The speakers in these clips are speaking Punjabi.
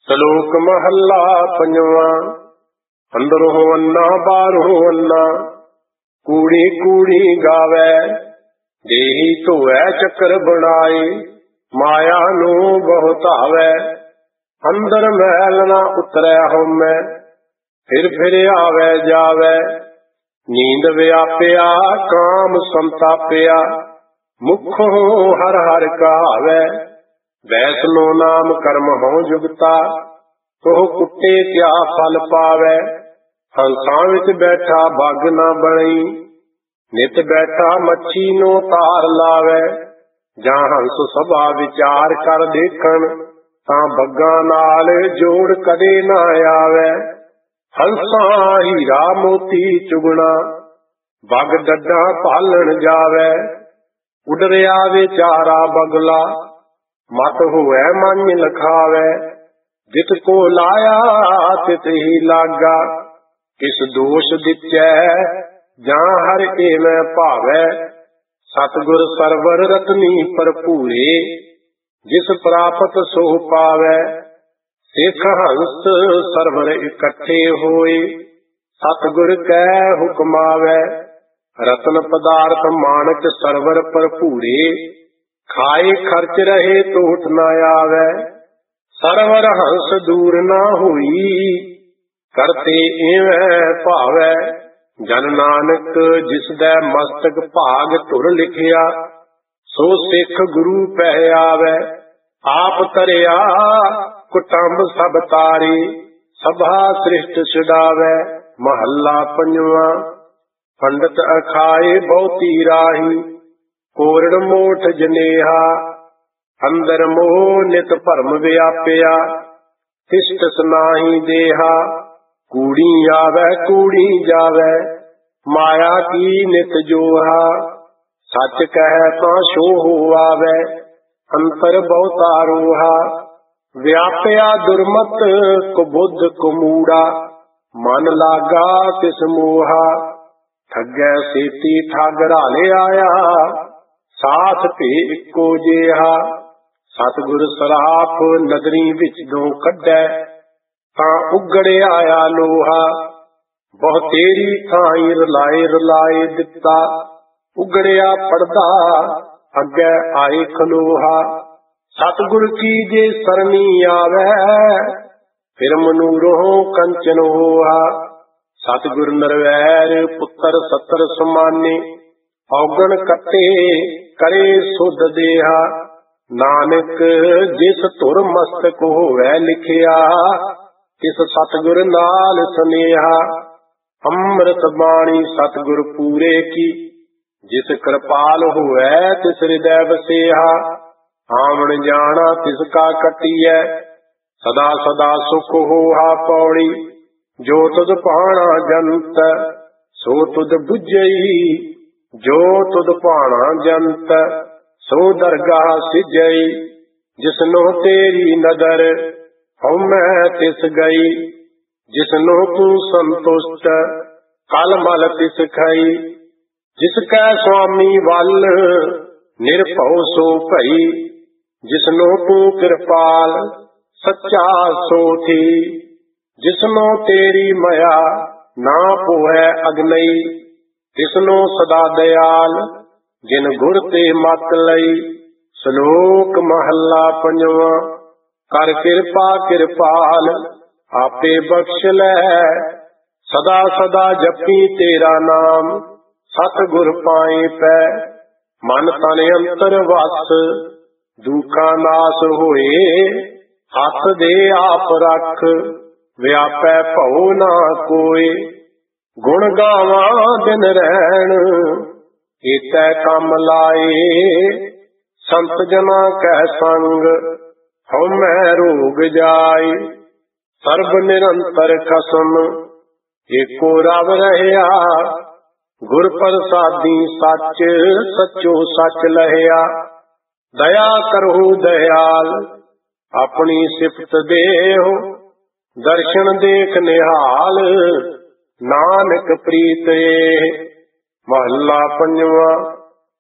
ਸਲੋਕ ਮਹੱਲਾ ਪੰਜਵਾਂ। ਅੰਦਰੋਂ ਅੰਨਾ ਬਾਹਰੋਂ ਅੰਨਾ, ਕੂੜੀ ਕੂੜੀ ਗਾਵੈ। ਦੇਹੀ ਧੋਵੈ ਚੱਕਰ ਬਣਾਏ, ਮਾਇਆ ਨੂੰ ਬਹੁ ਧਾਵੈ। ਅੰਦਰ ਮੈਲ ਨਾ ਉਤਰੈ ਹਉਮੈ, ਫਿਰ ਆਵੈ ਜਾਵੈ। ਨੀਂਦ ਵਿਆਪਿਆ ਕਾਮ ਸੰਤਾਪਿਆ, ਮੁਖੋਂ ਹਰ ਹਰ ਕਹਾਵੈ। ਵੈਸਨੋ ਨਾਮ ਕਰਮ ਹਉ ਜੁਗਤਾ, ਤੋਹ ਕੁੱਟੇ ਕਿਆ ਫਲ ਪਾਵੈ। ਹੰਸਾਂ ਵਿੱਚ ਬੈਠਾ ਬੱਗ ਨਾ ਬਣਈ, ਨਿਤ ਬੈਠਾ ਮੱਛੀ ਨੂੰ ਤਾਰ ਲਾਵੈ। ਜਾਂ ਹੰਸ ਸਭਾ ਵਿਚਾਰ ਕਰ ਦੇਖਣ, ਤਾਂ ਬੱਗਾਂ ਨਾਲ ਜੋੜ ਕਦੇ ਨਾ ਆਵੈ। ਹੰਸਾਂ ਹੀਰਾ ਮੋਤੀ ਚੁਗਣਾ, ਬੱਗ ਡੱਡਾ ਭਾਲਣ ਜਾਵੈ। ਉੱਡ ਰਿਹਾ ਵਿਚਾਰਾ ਬਗਲਾ, ਮਤ ਹੋਵੈ ਮਨ ਲਖਾਵੈ। ਜਿਤ ਕੋ ਲਾਇਆ ਤਿਤ ਹੀ ਲਾਗਾ, ਕਿਸ ਦੋਸ਼ ਦਿੱਚੈ ਜਾਂ ਹਰਿ ਏਵੈ ਭਾਵੈ। ਸਤਿਗੁਰ ਸਰਵਰ ਰਤਨੀ ਭਰਪੂਰੇ, ਜਿਸ ਪ੍ਰਾਪਤ ਸੋ ਪਾਵੈ। ਸਿੱਖ ਹੰਸ ਸਰਵਰ ਇਕੱਠੇ ਹੋਏ, ਸਤਿਗੁਰ ਕੈ ਹੁਕਮ ਆਵੈ। ਰਤਨ ਪਦਾਰਥ ਮਾਣਕ ਸਰਵਰ ਭਰਪੂਰੇ, ਖਾਏ ਖਰਚ ਰਹੇ ਟੋਟ ਨਾ ਆਵੈ। ਸਰਵਰ ਹੰਸ ਦੂਰ ਨਾ ਹੋਈ, ਕਰਤੇ ਏਵੈ ਭਾਵੈ। ਜਨ ਨਾਨਕ ਜਿਸ ਦੈ ਮਸਤਕ ਭਾਗ ਧੁਰ ਲਿਖਿਆ, ਸੋ ਸਿੱਖ ਗੁਰੂ ਪਹਿ ਆਵੈ। ਆਪ ਤਰਿਆ ਕੁਟੰਬ ਸਭ ਤਾਰੇ, ਸਭਾ ਸ੍ਰਿਸ਼ਟ ਛੁਡਾਵੈ। ਮਹੱਲਾ ਪੰਜਵਾਂ। ਪੰਡਤ ਅਖਾਏ ਬਹੁਤੀ ਰਾਹੀ, ਕੋਰੜ ਮੋਠ ਜਨੇਹਾ। ਅੰਦਰ ਮੋਹ ਨਿਤ ਭਰਮ ਵਿਆਪਿਆ, ਤਿਸਟਸ ਨਾਹੀ ਦੇਹਾ। ਕੂੜੀ ਆਵੈ ਕੂੜੀ ਜਾਵੈ, ਮਾਇਆ ਕੀ ਨਿਤ ਜੋਹਾ। ਸੱਚ ਕਹਿ ਤਾਂ ਸੋ ਹੋ ਆਵੈ, ਅੰਤਰ ਬਹੁਤਾ ਰੋਹਾ। ਵਿਆਪਿਆ ਦੁਰਮਤ ਕੁਬੁੱਧ ਕੁਮੂੜਾ, ਮਨ ਲਾਗਾ ਤਿਸ ਮੋਹਾ। ਠੱਗੈ ਸੇਤੀ ਠੱਗ ਰਾਲੇ ਆਇਆ, ਸਾਥ ਭੇ ਇੱਕੋ ਜਿਹਾ। ਸਤਿਗੁਰ ਸਰਾਪ ਨਦਰੀ ਵਿੱਚ ਦੋ ਕੱਢੈ, ਤਾਂ ਉਗੜ ਆਇਆ ਲੋਹਾ। ਬਹੁ ਤੇਰੀ ਥਾਈ ਰਲਾਏ ਦਿੱਤਾ, ਉਗੜਿਆ ਪੜਦਾ ਅੱਗੇ ਆਏ ਖਲੋਹਾ। ਸਤਿਗੁਰ ਕੀ ਜੇ ਸਰਣੀ ਆਵੈ, ਫਿਰ ਮਨੂਰੋਂ ਕੰਚਨ ਹੋਹਾ। ਸਤਿਗੁਰ ਨਰਵੈਰ ਪੁੱਤਰ ਸੱਤਰ ਸਮਾਨੇ, ਔਗਣ ਕੱਟੇ ਕਰੇ ਸੁਧ ਦੇਹਾ। ਨਾਨਕ ਜਿਸ ਧੁਰ ਮਸਤਕ ਹੋਵੈ ਲਿਖਿਆ, ਤਿਸ ਸਤਿਗੁਰ ਨਾਲ ਸਨੇਹਾ। ਅੰਮ੍ਰਿਤ ਬਾਣੀ ਸਤਿਗੁਰ ਪੂਰੇ ਕੀ, ਜਿਸ ਕਿਰਪਾਲ ਹੋਵੈ ਤਿਸ ਹਿਰਦੈ ਵਸੇਹਾ। ਆਵਣ ਜਾਣਾ ਤਿਸ ਕਾ ਕੱਟੀਐ, ਸਦਾ ਸਦਾ ਸੁਖ ਹੋਹਾ ਪੌੜੀ। ਜੋ ਤੁਧ ਭਾਣਾ ਜੰਤ, ਸੋ ਤੁਧ ਬੁਝਈ। ਜੋ ਤੁਧ ਭਾਣਾ ਜੰਤ, ਸੋ ਦਰਗਾਹ ਸਿਜਈ। ਜਿਸਨੋ ਤੇਰੀ ਨਦਰ, ਹਉਮੈ ਤਿਸ ਗਈ। ਜਿਸਨੋ ਤੂੰ ਸੰਤੁਸ਼ਟ, ਕਲ ਮਲ ਤਿਸ ਖਈ। ਜਿਸ ਕੈ ਸੁਆਮੀ ਵੱਲ, ਨਿਰਭਉ ਸੋ ਭਈ। ਜਿਸਨੋ ਤੂੰ ਕਿਰਪਾਲ, ਸੱਚਾ ਸੋ ਥੀ। ਜਿਸਨੋ ਤੇਰੀ ਮਇਆ, ਨਾ ਪੋਹੈ ਅਗਨਈ। ਤਿਸਨੋ ਸਦਾ ਦਇਆਲ, ਜਿਨ ਗੁਰ ਤੇ ਮਤ ਲਈ। ਸ਼ਲੋਕ ਮਹੱਲਾ ਪੰਜਵਾਂ। ਕਰ ਕਿਰਪਾ ਕਿਰਪਾਲ, ਆਪੇ ਬਖਸ਼ ਲੈ। ਸਦਾ ਸਦਾ ਜਪੀ ਤੇਰਾ ਨਾਮ, ਸਤਿਗੁਰ ਪਾਏ ਪੈ। ਮਨ ਤਨ ਅੰਤਰ ਵਸ, ਦੁਖਾਂ ਨਾਸ ਹੋਏ। ਹੱਥ ਦੇ ਆਪ ਰੱਖ, ਵਿਆਪੈ ਭਉ ਨਾ ਕੋਇ। ਗੁਣ ਗਾਵਾਂ ਦਿਨ ਰਹਿਣ, ਏਤੈ ਕੰਮ ਲਾਏ। ਸੰਤ ਜਨਾ ਕਹਿ ਸੰਗ, ਹਉਮੈ ਰੋਗ ਜਾਏ। ਸਰਬ ਨਿਰੰਤਰ ਖਸਮ, ਏਕੋ ਰਵ ਰਹਿਆ। ਗੁਰ ਪ੍ਰਸਾਦੀ ਸੱਚ, ਸੱਚੋ ਸੱਚ ਲਹਿਆ। ਦਇਆ ਕਰਹੁ ਦਇਆਲ, ਆਪਣੀ ਸਿਫਤ ਦੇਹੁ। ਦਰਸ਼ਨ ਦੇਖ ਨਿਹਾਲ, ਨਾਨਕ ਪ੍ਰੀਤ ਏ। ਮਹੱਲਾ ਪੰਜਵਾਂ।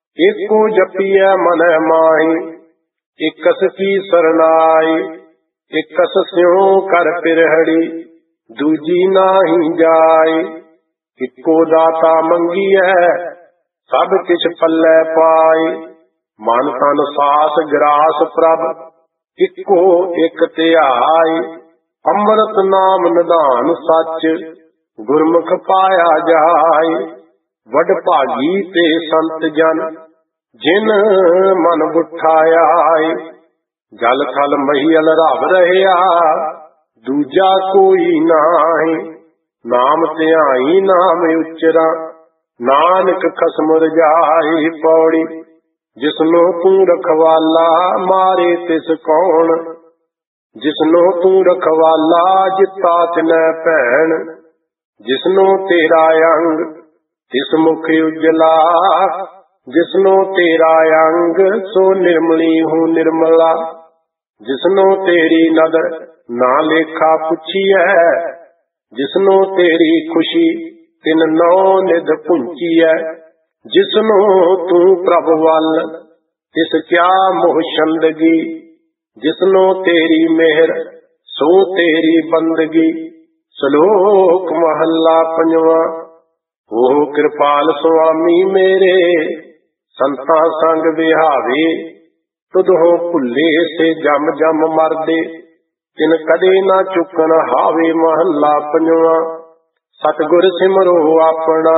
ਏਕੋ ਜਪੀਐ ਮਨੈ ਮਾਹੀ, ਇਕਸ ਕੀ ਸਰਨਾਈ। ਇਕਸ ਸਿਉ ਕਰ ਪਿਰਹੜੀ, ਦੂਜੀ ਨਾਹੀ ਜਾਏ। ਇੱਕੋ ਦਾਤਾ ਮੰਗੀਐ, ਸਭ ਕਿਛ ਪੱਲੇ ਪਾਏ। ਮਨ ਤਨ ਸਾਸ ਗਰਾਸ ਪ੍ਰਭ, ਇੱਕੋ ਇੱਕ ਧਿਆਏ। ਅੰਮ੍ਰਿਤ ਨਾਮ ਨਿਧਾਨ ਸੱਚ, ਗੁਰਮੁਖ ਪਾਇਆ ਜਾਏ। ਵਡ ਭਾਗੀ ਤੇ ਸੰਤ ਜਨ, ਜਿਨ ਮਨ ਬੁਠਾਇਆ। ਜਲ ਥਲ ਮਹੀਲ ਰਵ ਰਹਿਆ, ਦੂਜਾ ਕੋਈ ਨਾਹੀ। ਨਾਮ ਧਿਆਈ ਨਾਮ ਉਚਰਾ, ਨਾਨਕ ਖਸਮ ਰਜਾਈ। ਪੌੜੀ ਜਿਸਨੂੰ ਤੂੰ ਰਖਵਾਲਾ, ਮਾਰੇ ਤਿਸ ਕੌਣ। ਜਿਸਨੂੰ ਤੂੰ ਰਖਵਾਲਾ, ਜਿੱਤਾ ਤਿਨੈ ਭੈਣ। ਜਿਸਨੂੰ ਤੇਰਾ ਅੰਗ, ਤਿਸ ਮੁਖ ਉਜਲਾ। ਜਿਸਨੂੰ ਤੇਰਾ ਅੰਗ, ਸੋ ਨਿਰਮਲੀ ਹੂੰ ਨਿਰਮਲਾ। ਜਿਸਨੂੰ ਤੇਰੀ ਨਦਰ, ਨਾ ਲੇਖਾ ਪੁੱਛੀਐ। ਜਿਸਨੂੰ ਤੇਰੀ ਖੁਸ਼ੀ, ਤਿਨ ਨੌ ਨਿਧ ਪੁੰਚੀਐ। ਜਿਸਨੂੰ ਤੂੰ ਪ੍ਰਭ ਵੱਲ, ਤਿਸ ਕਿਆ ਮੋਹ ਛੰਦਗੀ। ਜਿਸਨੂੰ ਤੇਰੀ ਮਿਹਰ, ਸੋ ਤੇਰੀ ਬੰਦਗੀ। ਸ਼ਲੋਕ ਮਹੱਲਾ ਪੰਜਵਾਂ। ਉਹ ਕਿਰਪਾਲ ਸੁਆਮੀ ਮੇਰੇ, ਸੰਤਾਂ ਸੰਗ ਵਿਹਾਵੇ। ਤੁਧੋਂ ਭੁੱਲੇ ਸੇ ਜਮ ਜਮ ਮਰਦੇ, ਤਿਨ ਕਦੇ ਨਾ ਚੁੱਕਣ ਹਾਵੇ। ਮਹੱਲਾ ਪੰਜਵਾਂ। ਸਤਿਗੁਰ ਸਿਮਰੋ ਆਪਣਾ,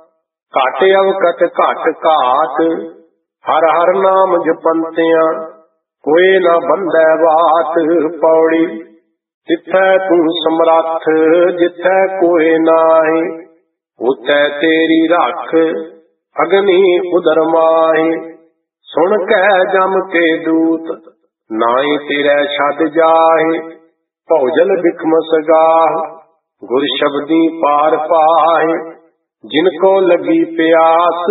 ਘਟ ਅਵਕਟ ਘਟ ਘਾਟ। ਹਰ ਹਰ ਨਾਮ ਜਪੰਤਿਆਂ, ਕੋਏ ਨਾ ਬੰਧੈ ਬਾਤ। ਪੌੜੀ ਜਿੱਥੈ ਤੂੰ ਸਮਰੱਥ, ਜਿੱਥੈ ਕੋਏ ਨਾਹੀ। ਉਥੈ ਤੇਰੀ ਰੱਖ, ਅਗਨੀ ਉਦਰ ਮਾਹੀ। ਸੁਣ ਕੈ ਜਮ ਕੇ ਦੂਤ, ਨਾਹੀ ਤੇਰੇ ਛੱਡ ਜਾਹੇ। ਭੌਜਲ ਬਿਖਮ ਸਗਾਹ, ਗੁਰ ਸ਼ਬਦੀ ਪਾਰ ਪਾਹੇ। ਜਿਨ ਕੋ ਲਗੀ ਪਿਆਸ,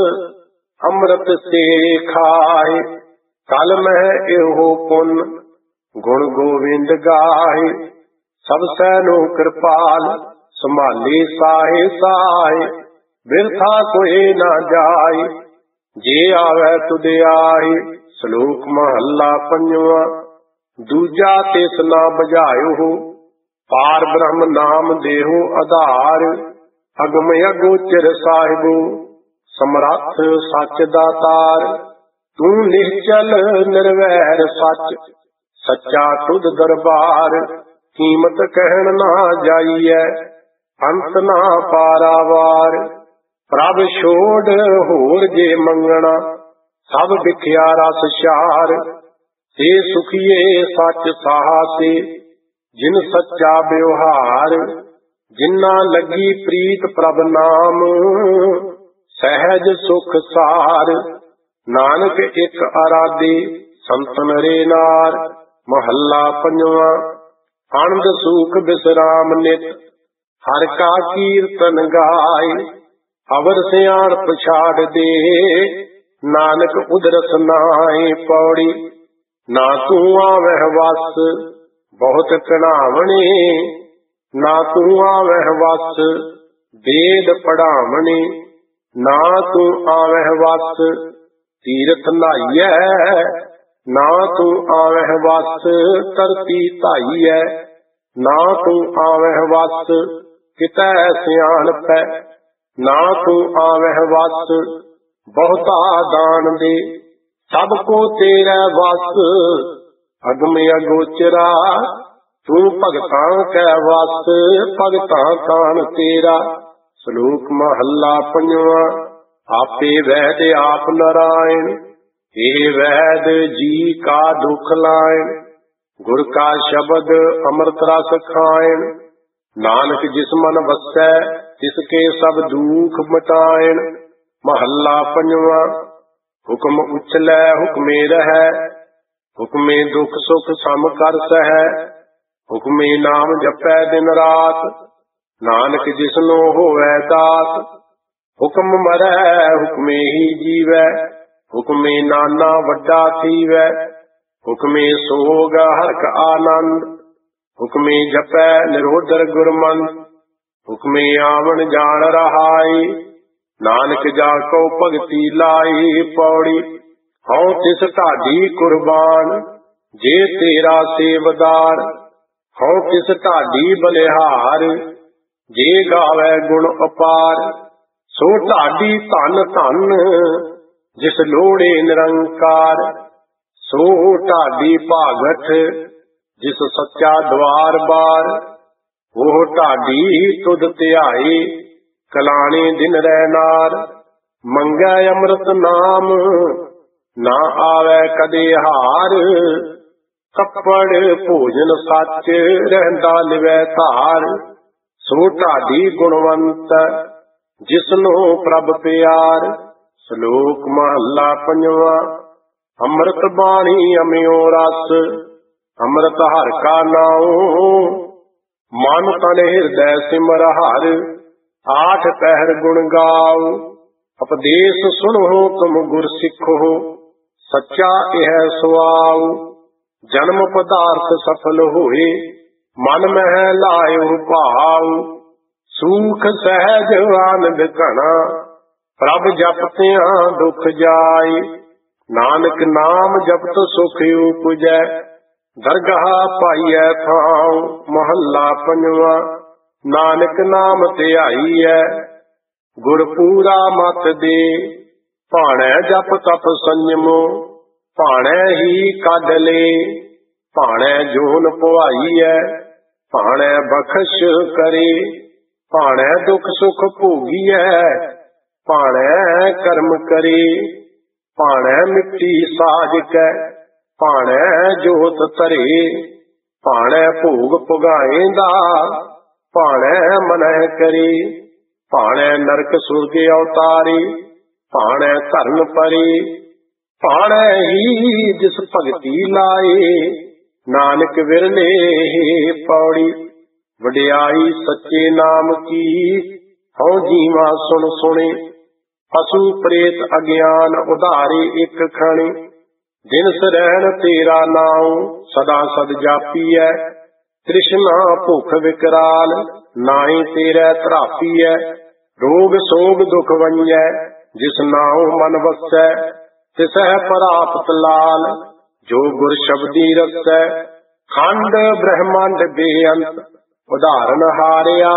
ਅੰਮ੍ਰਿਤ ਸੇ ਖਾਏ। ਕਲ ਮਹਿ ਇਹੋ ਪੁੰਨ, ਗੁਣ ਗੋਵਿੰਦ ਗਾਏ। ਸਭ ਸੈਨੋ ਕਿਰਪਾਲ, ਸੰਭਾਲੇ ਸਾਹੇ ਸਾਹੇ। ਬਿਰਥਾ ਕੋਏ ਨਾ ਜਾਏ, ਜੇ ਆਵੈ ਤੁਧ ਆਏ। ਸ਼ਲੋਕ ਮਹੱਲਾ ਪੰਜਵਾਂ। ਦੂਜਾ ਤਿਸ ਨਾ ਬੁਝਾਇਓ, ਪਾਰ ਬ੍ਰਹਮ ਨਾਮ ਦੇਹੋ ਆਧਾਰ। ਅਗਮ ਅਗੋਚਰ ਸਾਹਿਬੋ, ਸਮਰੱਥ ਸੱਚ ਦਾਤਾਰ। ਤੂੰ ਨਿਹਚਲ ਨਿਰਵੈਰ ਸੱਚ, ਸੱਚਾ ਤੁਧ ਦਰਬਾਰ। ਕੀਮਤ ਕਹਿਣ ਨਾ ਜਾਈਐ, ਅੰਤ ਨਾ ਪਾਰਾਵਾਰ। ਪ੍ਰਭ ਛੋੜ ਹੋਰ ਜੇ ਮੰਗਣਾ, ਸਭ ਵਿਖਿਆ ਰਸ ਸ਼ਾਰ। ਤੇ ਸੁਖੀਏ ਸੱਚ ਸਾਹਸੇ, ਜਿਨ ਸੱਚਾ ਵਿਵਹਾਰ। ਜਿਨਾ ਲੱਗੀ ਪ੍ਰੀਤ ਪ੍ਰਭ ਨਾਮ, ਸਹਿਜ ਸੁਖ ਸਾਰ। ਨਾਨਕ ਇੱਕ ਅਰਾਧੇ, ਸੰਤਨ ਰੇ ਨਾਰ। ਮਹੱਲਾ ਪੰਜਵਾਂ। ਆਨੰਦ ਸੂਖ ਬਿਸਰਾਮ ਨਿਤ, ਹਰ ਕਾ ਕੀਰਤਨ ਗਾਏ। ਅਵਰ ਸਿਆਣਪ ਛਾੜ ਦੇ, ਨਾਨਕ ਉਦਰਸ ਨਾਏ। ਪੌੜੀ ਨਾ ਤੂੰ ਆਵਹਿ ਵਸ, ਬਹੁਤ ਕਢਾਵਣੇ। ਨਾ ਤੂੰ ਆਵਹਿ ਵਸ, ਵੇਦ ਪੜਾਵਣੇ। ਨਾ ਤੂੰ ਆਵਹਿ ਵਸ, ਤੀਰਥ ਨਹਾਈਐ। ਨਾ ਤੂੰ ਆਵਹਿ ਵਸ, ਧਰਤੀ ਧਾਈਐ। ਨਾ ਤੂੰ ਆਵਹਿ ਵਸ, ਕਿਤੈ ਸਿਆਣਪੈ। ਨਾ ਤੂੰ ਆਵਹਿ ਵਸ, ਬਹੁਤਾ ਦਾਨ ਦੇ। ਸਭ ਕੋ ਤੇਰੇ ਵਸ, ਅਗਮ ਅਗੋਚਰਾ। ਤੂੰ ਭਗਤਾਂ ਕੈ ਵਸ, ਭਗਤਾਂ ਤਾਨ ਤੇਰਾ। ਸ਼ਲੋਕ ਮਹੱਲਾ ਪੰਜਵਾਂ। ਆਪੇ ਵੈਦ ਆਪ ਨਾਰਾਇਣ, ਇਹ ਵੈਦ ਜੀ ਕਾ ਦੁਖ ਲਾਇਣ। ਗੁਰ ਕਾ ਸ਼ਬਦ ਅੰਮ੍ਰਿਤ ਰਸ ਖਾਇਣ। ਨਾਨਕ ਜਿਸ ਮਨ ਵਸੈ, ਤਿਸ ਕੇ ਸਭ ਦੁਖ ਮਿਟਾਇਣ। ਮਹੱਲਾ ਪੰਜਵਾਂ। ਹੁਕਮ ਉਛਲੈ ਹੁਕਮੇ ਰਹੈ, ਹੁਕਮੇ ਦੁਖ ਸੁਖ ਸਮ ਕਰ ਸਹੈ। ਹੁਕਮੇ ਨਾਮ ਜਪੈ ਦਿਨ ਰਾਤ, ਨਾਨਕ ਜਿਸਨੂੰ ਹੋਵੈ ਦਾਤ। ਹੁਕਮ ਮਰੈ ਹੁਕਮੇ ਹੀ ਜੀਵੈ, ਹੁਕਮੇ ਨਾਨਾ ਵੱਡਾ ਥੀਵੈ। ਹੁਕਮੇ ਸੋਗ ਹਰਕ ਆਨੰਦ, ਹੁਕਮੇ ਜਪੈ ਨਿਰੋਧਰ ਗੁਰਮੰਦ। ਹੁਕਮੇ ਆਵਣ ਜਾਣ ਰਹਾਈ, ਨਾਨਕ ਜਾ ਕੋ ਭਗਤੀ ਲਾਈ। ਪੌੜੀ ਹਉ ਤਿਸ ਢਾਡੀ ਕੁਰਬਾਨ, ਜੇ ਤੇਰਾ ਸੇਵਦਾਰ, ਹਉ ਕਿਸ ਢਾਡੀ ਬਲਿਹਾਰ। ਜੇ ਗਾਵੇ ਗੁਣ ਅਪਾਰ, ਸੋ ਢਾਡੀ ਧਨ ਧਨ, ਜਿਸ ਲੋੜੇ ਨਿਰੰਕਾਰ। ਸੋ ਢਾਡੀ ਭਾਗਠ, ਜਿਸ ਸੱਚਾ ਦਵਾਰ ਬਾਰ। ਉਹ ਢਾਡੀ ਤੁਧ ਧਿਆਏ, ਕਲਾਣੇ ਦਿਨ ਰਹਿ ਨਾਰ। ਮੰਗੈ ਅੰਮ੍ਰਿਤ ਨਾਮ, ਨਾ ਆਵੈ ਕਦੇ ਹਾਰ। ਕੱਪੜ ਭੋਜਨ ਸੱਚ, ਰਹਿੰਦਾ ਲਿਵੈ ਧਾਰ। ਸੋ ਢਾਡੀ ਗੁਣਵੰਤ, ਜਿਸਨੂੰ ਪ੍ਰਭ ਪਿਆਰ। ਸ਼ਲੋਕ ਮਹੱਲਾ ਪੰਜਵਾਂ। ਅੰਮ੍ਰਿਤ ਬਾਣੀ ਅਮਿਓ ਰਸ, ਅੰਮ੍ਰਿਤ ਹਰਿ ਕਾ ਨਾਉ। ਮਨ ਤਨ ਹਿਰਦੈ ਸਿਮਰ ਹਰਿ, ਆਠ ਪਹਿਰ ਗੁਣ ਗਾਉ। ਉਪਦੇਸ਼ ਸੁਣੋ ਤੁਮ ਗੁਰ ਸਿੱਖੋ, ਸੱਚਾ ਇਹ ਸੁਆਉ। ਜਨਮ ਪਦਾਰਥ ਸਫਲ ਹੋਏ, ਮਨ ਮਹਿ ਲਾਇਓ ਭਾਉ। ਸੂਖ ਸਹਿਜ ਆਨੰਦ ਘਣਾ, ਪ੍ਰਭ ਜਪਤਿਆਂ ਦੁਖ ਜਾਏ। ਨਾਨਕ ਨਾਮ ਜਪਤ ਸੁਖ ਉਪਜੈ, ਦਰਗਾਹ ਪਾਈਐ ਥਾਉ। ਮਹੱਲਾ ਪੰਜਵਾਂ। ਨਾਨਕ ਨਾਮ ਧਿਆਈਐ, ਗੁਰ ਪੂਰਾ ਮਤ ਦੇ। ਭਾਣੈ ਜਪ ਤਪ ਸੰਜਮੋ, ਭਾਣੈ ਹੀ ਕੱਢ ਲੇ। ਭਾਣੈ ਜੋਨ ਪੁਆਈਐ, ਭਾਣੈ ਬਖਸ਼ ਕਰੇ। ਭਾਣੈ ਦੁਖ ਸੁਖ ਭੋਗੀਐ, ਭਾਣੈ ਕਰਮ ਕਰੇ। ਭਾਣੈ ਮਿੱਟੀ ਸਾਜ ਕੈ, ਭਾਣੈ ਜੋਤ ਧਰੇ। ਭਾਣੈ ਭੋਗ ਪੁਗਾਏਂਦਾ, ਭਾਣੈ ਮਨਹਿ ਕਰੇ। ਭਾਣੈ ਨਰਕ ਸੁਰਗ ਅਵਤਾਰੇ, ਭਾਣੈ ਧਰਨ ਪਰੇ। ਭਾਣੈ ਹੀ ਜਿਸ ਭਗਤੀ ਲਾਏ, ਨਾਨਕ ਵਿਰਲੇ ਪੌੜੀ। ਵਡਿਆਈ ਸੱਚੇ ਨਾਮ ਕੀ, ਹਉ ਜੀਵਾ ਸੁਣ ਸੁਣੇ। ਪਸ਼ੂ ਪ੍ਰੇਤ ਅਗਿਆਨ ਉਧਾਰੇ ਇੱਕ ਖਣੇ। ਦਿਨ ਸਰੈਣ ਤੇਰਾ ਨਾਉ, ਸਦਾ ਸਦ ਜਾਪੀਐ। ਤ੍ਰਿਸ਼ਨਾ ਭੁਖ ਵਿਕਰਾਲ, ਨਾਹੀ ਤੇਰੇ ਧਰਾਪੀਐ। ਰੋਗ ਸੋਗ ਦੁਖ ਵੰਜੈ, ਜਿਸ ਨਾਉ ਮਨ ਵਸੈ। ਤਿਸਹਿ ਪ੍ਰਾਪਤ ਲਾਲ, ਜੋ ਗੁਰ ਸ਼ਬਦੀ ਰਸੈ। ਖੰਡ ਬ੍ਰਹਮੰਡ ਬੇਅੰਤ, ਉਦਾਹਰਨ ਹਾਰਿਆ।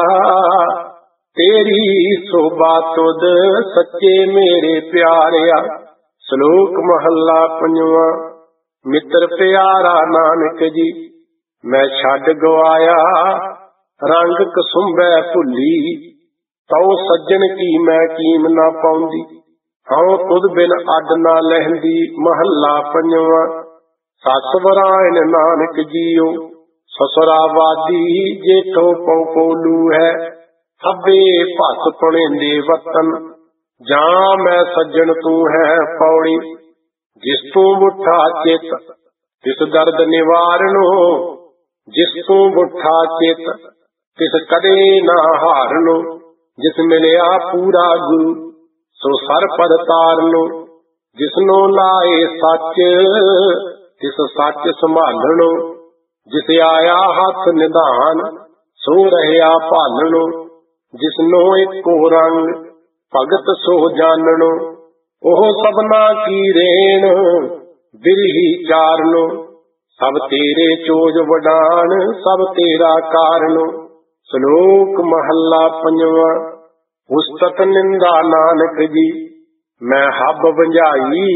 ਤੇਰੀ ਸੋਭਾ ਤੁਧ, ਸੱਚੇ ਮੇਰੇ ਪਿਆਰਿਆ। ਸ਼ਲੋਕ ਮਹੱਲਾ ਪੰਜਵਾਂ। ਮਿੱਤਰ ਪਿਆਰਾ ਨਾਨਕ ਜੀ, ਮੈਂ ਛੱਡ ਗਵਾਇਆ। ਰੰਗ ਕਸੁੰਭੈ ਭੁੱਲੀ, ਤਉ ਸੱਜਣ ਕੀ ਮੈਂ ਕੀਮ ਨਾ ਪਾਉਂਦੀ। ਹਉ ਤੁਧ ਬਿਨ ਅੱਡ ਨਾ ਲਹਿੰਦੀ। ਮਹੱਲਾ ਪੰਜਵਾਂ। ਸੱਸ ਵਰਾਇਣ ਨਾਨਕ ਜੀਓ, ਸਸੁਰਾਵਾਦੀ। ਜੇਠੋ ਪਉ ਪੋਲੂ ਹੈ, ਹੱਬੇ ਭਸ ਪੁਣੇਂਦੇ ਵਤਨ। ਜਾਂ ਮੈਂ ਸੱਜਣ ਤੂੰ ਹੈ ਪੌੜੀ। ਜਿਸ ਤੂੰ ਬੁੱਠਾ ਚਿਤ, ਤਿਸ ਦਰਦ ਨਿਵਾਰਨੋ। ਜਿਸ ਤੂੰ ਬੁੱਠਾ ਚਿਤ, ਤਿਸ ਕਦੇ ਨਾ ਹਾਰਨੋ। ਜਿਸ ਮਿਲਿਆ ਪੂਰਾ ਗੁਰੂ, ਸੋ ਸਰ ਪਦ ਤਾਰਨੋ। ਜਿਸਨੋ ਲਾਏ ਸੱਚ, ਤਿਸ ਸੱਚ ਸੰਭਾਲਣੋ। ਜਿਸ ਆਇਆ ਹੱਥ ਨਿਧਾਨ, ਸੋ ਰਹਿਆ ਭਾਲਣੋ। ਜਿਸਨੋ ਇੱਕੋ ਰੰਗ, ਭਗਤ ਸੋ ਜਾਣਨੋ। ਉਹ ਸਭਨਾ ਕੀ ਰੇਣ, ਬਿਰਹੀ ਚਾਰਨੋ। ਸਭ ਤੇਰੇ ਚੋਜ ਵਡਾਣ, ਸਭ ਤੇਰਾ ਕਾਰਨੋ। ਸ਼ਲੋਕ ਮਹੱਲਾ ਪੰਜਵਾਂ। ਉਸਤਤ ਨਿੰਦਾ ਨਾਨਕ ਜੀ, ਮੈਂ ਹੱਬ ਵੰਝਾਈ।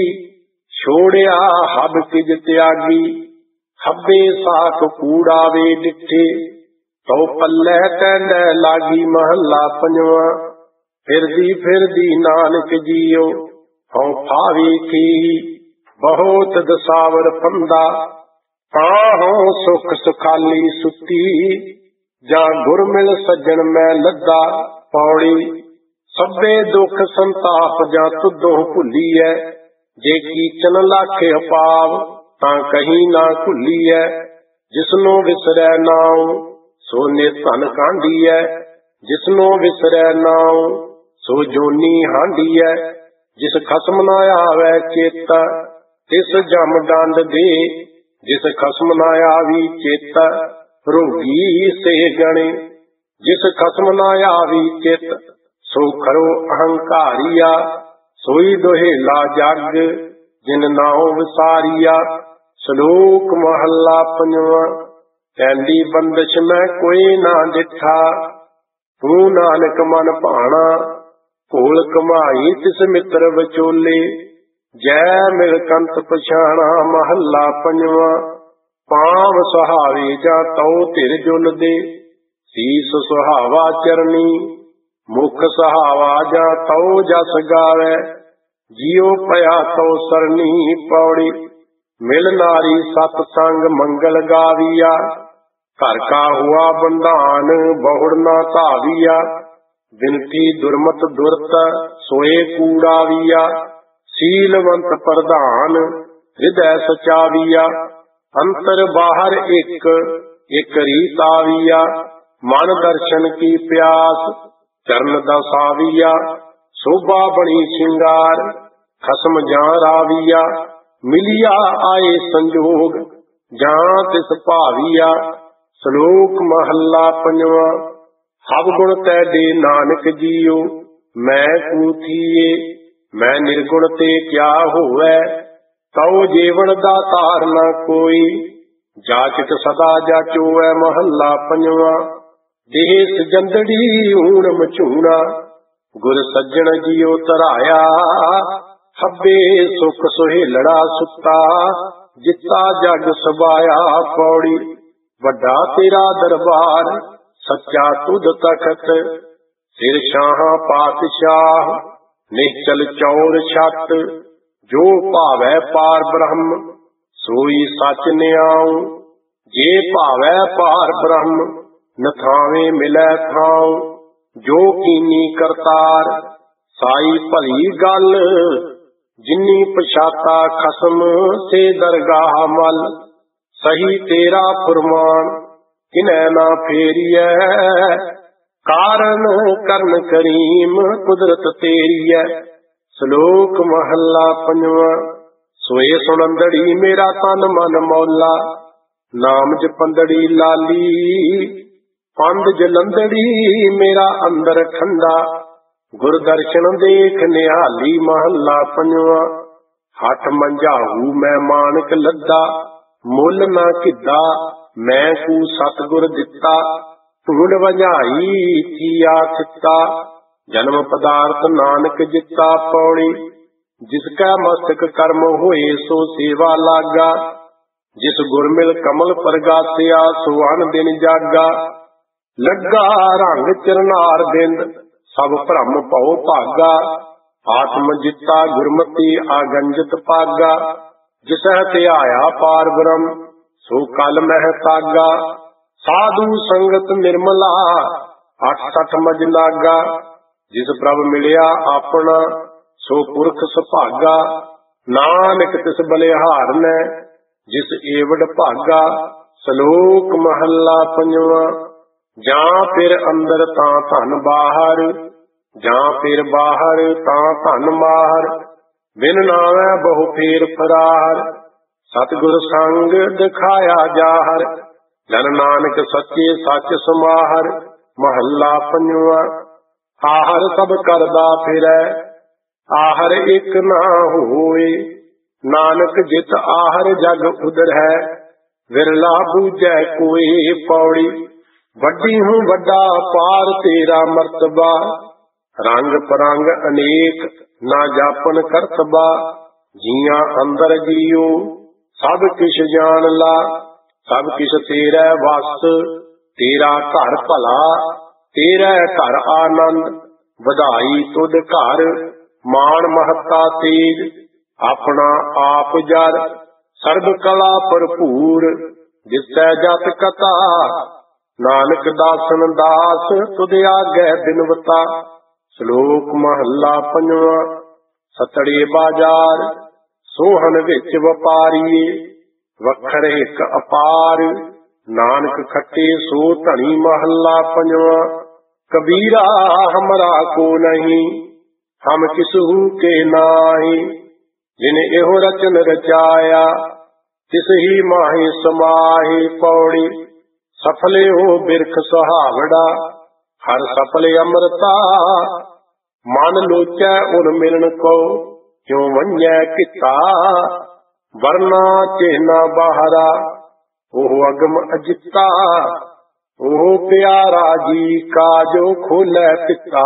ਛੋੜਿਆ ਹੱਬ ਕਿਜ ਤਿਆਗੀ, ਹੱਬੇ ਸਾਕ ਕੂੜਾ ਵੇ ਡਿੱਠੇ। ਤਉ ਪੱਲੇ ਟੈਂਡੇ ਲਾਗੀ। ਮਹੱਲਾ ਪੰਜਵਾਂ। ਫਿਰਦੀ ਫਿਰਦੀ ਨਾਨਕ ਜੀਓ, ਹਉ ਫਾਵੇ ਕੀ। ਬਹੁਤ ਦਸਾਵਰ ਫੰਦਾ, ਤਾਂ ਹਉ ਸੁਖ ਸੁਖਾਲੀ ਸੁੱਤੀ। ਜਾਂ ਗੁਰ ਮਿਲ ਸੱਜਣ ਮੈਂ ਲੱਦਾ। ਪੌੜੀ। ਸਭੇ ਦੁਖ ਸੰਤਾਪ, ਜਾਂ ਤੁਧੋਂ ਭੁੱਲੀਐ। ਜੇ ਕੀਚਨ ਲਾਖੇ ਅਪਾਵ, ਤਾਂ ਕਹੀਂ ਨਾ ਭੁੱਲੀਐ। ਜਿਸਨੋ ਵਿਸਰੈ ਨਾਉ, ਸੋ ਨਿਧਨ ਕਾਂਢੀਐ। ਜਿਸਨੋ ਵਿਸਰੈ ਨਾਉ, ਸੋ ਜੋਨੀ ਹਾਂਡੀਐ। ਜਿਸ ਖਸਮ ਨਾ ਆਵੈ ਚੇਤ, ਤਿਸ ਜਮ ਦੰਡ ਦੇ। ਜਿਸ ਖਸਮ ਨਾ ਆਵੀ ਚੇਤ, ਰੋਗੀ ਸੇ ਗਣੇ। ਜਿਸ ਖਸਮ ਨਾ ਆਵੀ ਚਿਤ, ਸੋ ਖਰੋ ਅਹੰਕਾਰੀਆ। ਸੋਈ ਦੁਹੇਲਾ ਜਗ, ਜਿਨ ਨਾਉ ਵਿਸਾਰੀਆ। ਸ਼ਲੋਕ ਮਹੱਲਾ ਪੰਜਵਾਂ। ਐਂਡੀ ਬੰਦਸ਼ ਮੈਂ ਕੋਈ ਨਾ ਡਿਠਾ, ਤੂੰ ਨਾਨਕ ਮਨ ਭਾਣਾ। ਭੋਲ ਕਮਾਈ ਤਿਸ ਮਿੱਤਰ ਵਿਚੋਲੇ, ਜੈ ਮਿਲ ਕੰਤ ਪਛਾਣਾ। ਮਹੱਲਾ ਪੰਜਵਾਂ। ਪਾਵ ਸੁਹਾਵੇ ਜਾਂ ਤਉ ਧਿਰ ਜੁਲ ਦੇ, ਸੀਸ ਸੁਹਾਵਾ ਚਰਨੀ। ਮੁਖ ਸੁਹਾਵਾ ਜਾਂ ਤਉ ਜਸ ਗਾਵੈ, ਜਿਉ ਪਿਆ ਤਉ ਸਰਨੀ। ਪੌੜੀ। ਮਿਲ ਨਾਰੀ ਸਤ ਸੰਗ ਮੰਗਲ ਗਾਵੀਆ, ਘਰ ਕਾ ਹੁਆ ਬੰਧਾਨ ਬਹੁੜ ਨਾ ਧਾਵੀਆ। ਬਿਨਤੀ ਦੁਰਮਤ ਦੁਰਤ ਸੋਏ ਕੂੜਾਵੀਆ, ਸੀਲਵੰਤ ਪ੍ਰਧਾਨ ਹਿਰਦੈ ਸਚਾਵੀਆ। ਅੰਤਰ ਬਾਹਰ ਇੱਕ ਇੱਕ ਰੀਤ ਆਵੀਆ, ਮਨ ਦਰਸ਼ਨ ਕੀ ਪਿਆਸ ਚਰਨ ਦਸਾਵੀਆ। ਸੋਭਾ ਬਣੀ ਸ਼ਿੰਗਾਰ ਖਸਮ ਜਾਂ ਰਾਵੀਆ, ਮਿਲਿਆ ਆਏ ਸੰਜੋਗ ਜਾਂ ਤਿਸ ਭਾਵੀਆ। ਸ਼ਲੋਕ ਮਹੱਲਾ ਪੰਜਵਾਂ। ਸਭ ਗੁਣ ਤੈਡੇ ਨਾਨਕ ਜੀਓ, ਮੈਂ ਕੂ ਥੀਏ। ਮੈਂ ਨਿਰਗੁਣ ਤੇ ਕਿਆ ਹੋਵੈ, ਤਉ ਜੀਵਨ ਦਾ ਤਾਰ ਨਾ ਕੋਈ। ਜਾਚਕ ਸਦਾ ਜਾਚੋਐ। ਮਹੱਲਾ ਪੰਜਵਾਂ। ਦੇਹ ਸਜੰਦੜੀ ਊਣ ਮਝੂਣਾ, ਗੁਰ ਸੱਜਣ ਜੀਓ ਧਰਾਇਆ। ਖੱਬੇ ਸੁਖ ਸੁਹੇਲੜਾ ਸੁੱਤਾ, ਜਿੱਤਾ ਜਗ ਸਬਾਇਆ। ਪੌੜੀ। ਵੱਡਾ ਤੇਰਾ ਦਰਬਾਰ ਸੱਚਾ ਤੁਧ ਤਖਤ, ਸਿਰ ਸ਼ਾਹਾਂ ਪਾਤਸ਼ਾਹ ਨਿਹਚਲ ਚੌਰ ਛੱਤ। ਜੋ ਭਾਵੈ ਪਾਰ ਬ੍ਰਹਮ ਸੋਈ ਸੱਚ ਨਿਆਉ, ਜੇ ਭਾਵੈ ਪਾਰ ਬ੍ਰਹਮ ਨਥਾਵੇਂ ਮਿਲੈ ਥਾਉ। ਜੋ ਕੀਨੀ ਕਰਤਾਰ ਸਾਈ ਭਲੀ ਗੱਲ, ਜਿਨੀ ਪਛਾਤਾ ਖਸਮ ਸੇ ਦਰਗਾਹ ਮਲ। ਸਹੀ ਤੇਰਾ ਫੁਰਮਾਨ ਕਿਨੈ ਨਾ ਫੇਰੀਐ, ਕਾਰਨ ਕਰਨ ਕਰੀਮ ਕੁਦਰਤ ਤੇਰੀਐ। ਸ਼ਲੋਕ ਮਹੱਲਾ ਪੰਜਵਾਂ। ਸੋਏ ਸੁਣੰਦੜੀ ਮੇਰਾ ਤਨ ਮਨ ਮੌਲਾ, ਨਾਮ ਜਪੰਦੜੀ ਲਾਲੀ। ਪੰਧ ਜਲੰਦੜੀ ਮੇਰਾ ਅੰਦਰ ਠੰਡਾ, ਗੁਰ ਦਰਸ਼ਨ ਦੇਖ ਨਿਹਾਲੀ। ਮਹੱਲਾ ਪੰਜਵਾਂ। ਹੱਠ ਮੰਝਾਹੂ ਮੈਂ ਮਾਨਕ ਲੱਦਾ, ਮੁੱਲ ਨਾ ਕਿੱਦਾ ਮੈਂ ਕੂ ਸਤਿਗੁਰ ਦਿੱਤਾ। ਢੂੰਡ ਵੰਝਾਈ ਕੀਆ ਚਿੱਤਾ, ਜਨਮ ਪਦਾਰਥ ਨਾਨਕ ਜਿੱਤਾ। ਪੌੜੀ। ਜਿਸ ਕੈ ਮਸਤਕ ਕਰਮ ਹੋਏ ਸੋ ਸੇਵਾ ਲਾਗਾ, ਜਿਸ ਗੁਰ ਮਿਲ ਕਮਲ ਪ੍ਰਗਾਸਿਆ ਸੋ ਅਨ ਦਿਨ ਜਾਗਾ। ਲੱਗਾ ਰੰਗ ਚਰਨਾਰ ਬਿੰਦ ਸਭ ਭ੍ਰਮ ਭਉ ਭਾਗਾ, ਆਤਮ ਜਿੱਤਾ ਗੁਰਮਤੀ ਆਗੰਜਤ ਪਾਗਾ। ਜਿਸੈ ਧਿਆਇਆ ਪਾਰ ਬ੍ਰਹਮ ਸੋ ਕਲ ਮਹਿ ਤਾਗਾ। ਸਾਧੂ ਸੰਗਤ ਨਿਰਮਲਾ 68 ਮਜ ਲਾਗਾ, ਜਿਸ ਪ੍ਰਭ ਮਿਲਿਆ ਆਪਣਾ ਸੋ ਪੁਰਖ ਸੁਭਾਗਾ। ਨਾਨਕ ਤਿਸ ਬਲਿਹਾਰਨੈ ਜਿਸ ਏਵੜ ਭਾਗਾ। ਸ਼ਲੋਕ ਮਹੱਲਾ ਪੰਜਵਾਂ। ਜਾਂ ਫਿਰ ਅੰਦਰ ਤਾਂ ਧਨ ਬਾਹਰ, ਜਾਂ ਫਿਰ ਬਾਹਰ ਤਾਂ ਧਨ ਮਾਹਰ। ਬਿਨ ਨਾਵੈ ਬਹੁ ਫੇਰ ਫਰਾਰ, ਸਤਿਗੁਰ ਸੰਗ ਦਿਖਾਇਆ ਜਾਹਰ। ਜਨ ਨਾਨਕ ਸੱਚੇ ਸੱਚ ਸਮਾਹਰ। ਮਹੱਲਾ ਪੰਜਵਾਂ। ਆਹਰ ਸਭ ਕਰਦਾ ਫਿਰੈ, ਆਹਰ ਇੱਕ ਨਾ ਹੋਏ। ਨਾਨਕ ਜਿਤ ਆਹਰ ਜਗ ਉਦਰੈ, ਵਿਰਲਾ ਬੂਝੈ ਕੋਏ। ਪੌੜੀ। ਵੱਡੀ ਹੂੰ ਵੱਡਾ ਪਾਰ ਤੇਰਾ ਮਰਤਬਾ, ਰੰਗ ਪਰੰਗ ਅਨੇਕ ਨਾ ਜਾਪਨ ਕਰਤਬਾ। ਜੀਆਂ ਅੰਦਰ ਜੀਓ ਸਭ ਕਿਛ ਜਾਣ ਲਾ, ਸਭ ਕਿਛ ਤੇਰਾ ਵਸ। ਤੇਰਾ ਘਰ ਭਲਾ ਤੇਰਾ ਘਰ ਆਨੰਦ, ਵਧਾਈ ਤੁਧ ਘਰ ਮਾਣ ਮਹੱਤਾ ਤੇਜ। ਆਪਣਾ ਆਪ ਜਰ ਸਰਬ ਕਲਾ ਭਰਪੂਰ, ਜਿਸੈ ਜਤ ਕਥਾ ਨਾਨਕ ਦਾਸਨ ਦਾਸ। ਤੁਧ ਆਗੈ ਬਿਨਵਤਾ। ਸ਼ਲੋਕ ਮਹੱਲਾ ਪੰਜਵਾਂ। ਸਤੜੇ ਬਾਜ਼ਾਰ ਸੋਹਣ ਵਿੱਚ ਵਪਾਰੀਏ, ਵਖਰ ਇੱਕ ਅਪਾਰ। ਨਾਨਕ ਖੱਟੇ ਸੋ ਧਣੀ। ਮਹੱਲਾ ਪੰਜਵਾਂ। ਕਬੀਰਾ ਹਮਰਾ ਕੋ ਨਹੀਂ, ਹਮ ਕਿਸਹੂ ਕੇ ਨਾਹੀ। ਜਿਨ ਇਹੋ ਰਚਨ ਰਚਾਇਆ, ਤਿਸ ਹੀ ਮਾਹੀ ਸਮਾਹੀ। ਪੌੜੀ। ਸਫਲੇ ਹੋ ਬਿਰਖ ਸੁਹਾਵੜਾ, ਹਰ ਸਫਲੇ ਅੰਮ੍ਰਿਤਾ। ਮਨ ਲੋਚੈ ਉਨ ਮਿਲਣ ਕੋ, ਕਿਉ ਵੰਝੈ ਕਿਤਾ। ਵਰਨਾ ਚਿਹਨਾ ਬਾਹਰਾ, ਉਹ ਅਗਮ ਅਜਿੱਤਾ। ਉਹ ਪਿਆਰਾ ਜੀ ਕਾ ਜੋ ਖੋਲੈ ਪਿਤਾ।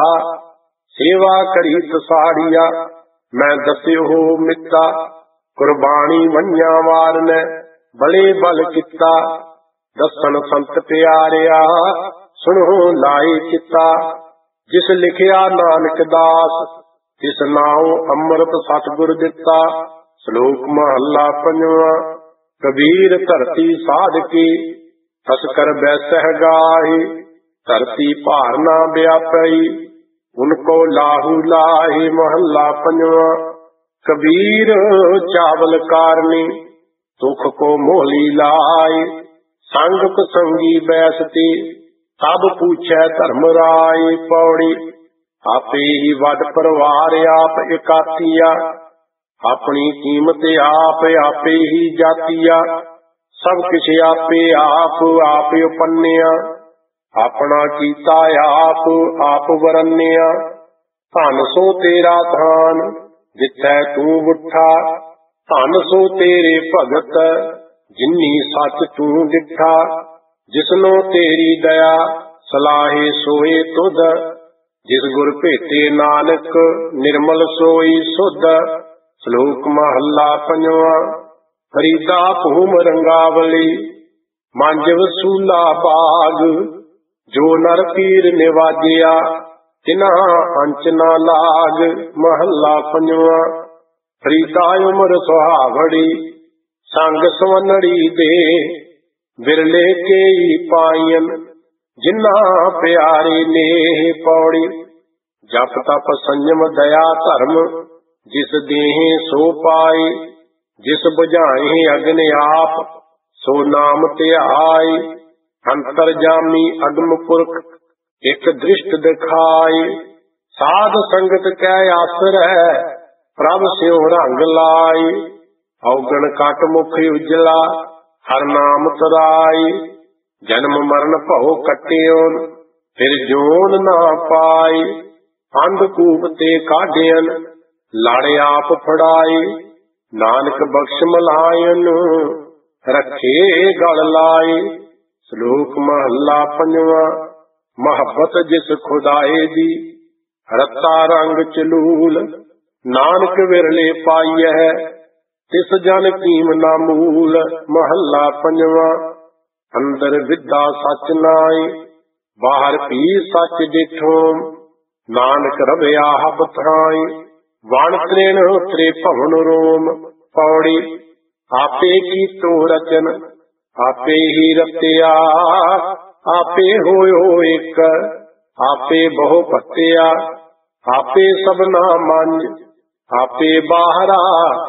ਸੇਵਾ ਕਰੀ ਤਸਾੜੀਆ, ਮੈਂ ਦੱਸਿਓ ਮਿੱਤਾ। ਕੁਰਬਾਨੀ ਵੰਨਿਆ ਵਾਰ ਨੇ ਬੜੇ ਬਲ ਕੀਤਾ। ਦੱਸਣ ਸੰਤ ਪਿਆਰਿਆ, ਸੁਣੋ ਲਾਏ ਚਿੱਤਾ। ਜਿਸ ਲਿਖਿਆ ਨਾਨਕ ਦਾਸ, ਤਿਸ ਨਾਉ ਅੰਮ੍ਰਿਤ ਸਤਿਗੁਰ ਦਿੱਤਾ। ਸ਼ਲੋਕ ਮਹੱਲਾ ਪੰਜਵਾਂ। ਕਬੀਰ ਧਰਤੀ ਸਾਧ ਕੇ, ਤਸਕਰ ਬੈਸਹਿ ਗਾਏ। ਧਰਤੀ ਭਾਰ ਨਾ ਵਿਆਪਈ, ਉਨਕੋ ਲਾਹੂ ਲਾਹੇ। ਮਹੱਲਾ ਪੰਜਵਾਂ। ਕਬੀਰ ਚਾਵਲ ਕਾਰਨੀ, ਦੁਖ ਕੋ ਮੋਲੀ ਲਾਏ। ਸੰਗ ਕੁਸੰਗੀ ਬੈਸਤੇ, ਤਬ ਪੂਛੈ ਧਰਮ ਰਾਏ। ਪੌੜੀ। ਆਪੇ ਹੀ ਵੱਡ ਪਰਵਾਰ ਆਪ ਇਕਾਤੀਆ। ਆਪਣੀ ਕੀਮਤ ਆਪ ਆਪੇ ਹੀ ਜਾਤੀਆ। ਸਭ ਕਿਛ ਆਪੇ ਆਪ ਆਪ ਉਪੰਨਿਆ। ਆਪਣਾ ਕੀਤਾ ਆਪ ਆਪ ਵਰਨਿਆ। ਧਨ ਸੋ ਤੇਰਾ ਧਾਨ, ਜਿੱਥੈ ਤੂੰ ਬੁੱਠਾ। ਧਨ ਸੋ ਤੇਰੇ ਭਗਤ, ਜਿਨੀ ਸੱਚ ਤੂੰ ਡਿਠਾ। ਜਿਸਨੋ ਤੇਰੀ ਦਇਆ, ਸਲਾਹੇ ਸੋਏ ਤੁਧ। ਜਿਸ ਗੁਰ ਭੇਟੇ ਨਾਨਕ, ਨਿਰਮਲ ਸੋਈ ਸੁਧ। ਸ਼ਲੋਕ ਮਹੱਲਾ ਪੰਜਵਾਂ। ਫਰੀਦਾ ਭੂਮ ਰੰਗਾਵਲੀ, ਮੰਜ ਵਸੂਲਾ ਬਾਗ। ਜੋ ਨਰ ਪੀਰ ਨਿਵਾਜਿਆ, ਤਿਨਾ ਅੰਚ ਨਾ ਲਾਗ। ਮਹੱਲਾ ਪੰਜਵਾਂ। ਫਰੀਦਾ ਉਮਰ ਸੁਹਾਵੜੀ, ਸੰਗ ਸਵੰਨੜੀ ਦੇ। ਵਿਰਲੇ ਕੇਈ ਪਾਈਨ, ਜਿਨਾ ਪਿਆਰੇ ਨੇ। ਪੌੜੀ। ਜਪ ਤਪ ਸੰਜਮ ਦਇਆ ਧਰਮ, ਜਿਸ ਦੇਹੇ ਸੋ ਪਾਏ। ਜਿਸ ਬੁਝਾਏ ਅਗਨ ਆਪ, ਸੋ ਨਾਮ ਧਿਆਏ। ਅੰਤਰ ਜਾਮੀ ਅਗਮ ਪੁਰਖ, ਇੱਕ ਦ੍ਰਿਸ਼ਟ ਦਿਖਾਏ। ਸਾਧ ਸੰਗਤ ਕੈ ਆਸਰੈ, ਪ੍ਰਭ ਸਿਉ ਰੰਗ ਲਾਏ। ਔਗਣ ਕਟ ਮੁਖ ਉਜਲਾ, ਹਰ ਨਾਮ ਤਰਾਈ। ਜਨਮ ਮਰਨ ਭਉ ਕੱਟਿਓਨ, ਫਿਰ ਜੋਨ ਨਾ ਪਾਈ। ਅੰਧਕੂਪ ਤੇ ਕਾਢਿਅਨ, ਲੜ ਆਪ ਫੜਾਈ। ਨਾਨਕ ਬਖਸ਼ ਮਲਾਇਨ, ਰੱਖੇ ਗਲ ਲਾਈ। ਸ਼ਲੋਕ ਮਹੱਲਾ ਪੰਜਵਾਂ। ਮੁਹੱਬਤ ਜਿਸ ਖੁਦਾਏ ਦੀ, ਰਤਾ ਰੰਗ ਚਲੂਲ। ਨਾਨਕ ਵਿਰਲੇ ਪਾਈਐ, ਤਿਸ ਜਨ ਕੀਮ ਨਾ ਮੂਲ। ਮਹੱਲਾ ਪੰਜਵਾਂ। ਅੰਦਰ ਵਿਦਾ ਸੱਚ ਨਾਏ, ਬਾਹਰ ਵੀ ਸੱਚ ਡਿਠੋ। ਨਾਨਕ ਰਵਿਆ ਹਬ ਥਾਈ, ਵਣ ਤ੍ਰਿਣ ਤ੍ਰੇ ਭਵਨ ਰੋਮ। ਪੌੜੀ। ਆਪੇ ਕੀਤੋ ਰਚਨ, ਆਪੇ ਹੀ ਰਤਿਆ। ਆਪੇ ਹੋਇਓ ਇੱਕ, ਆਪੇ ਬਹੁ ਭੱਤਿਆ। ਆਪੇ ਸਭਨਾ ਮੰਝ, ਆਪੇ ਬਾਹਰਾ।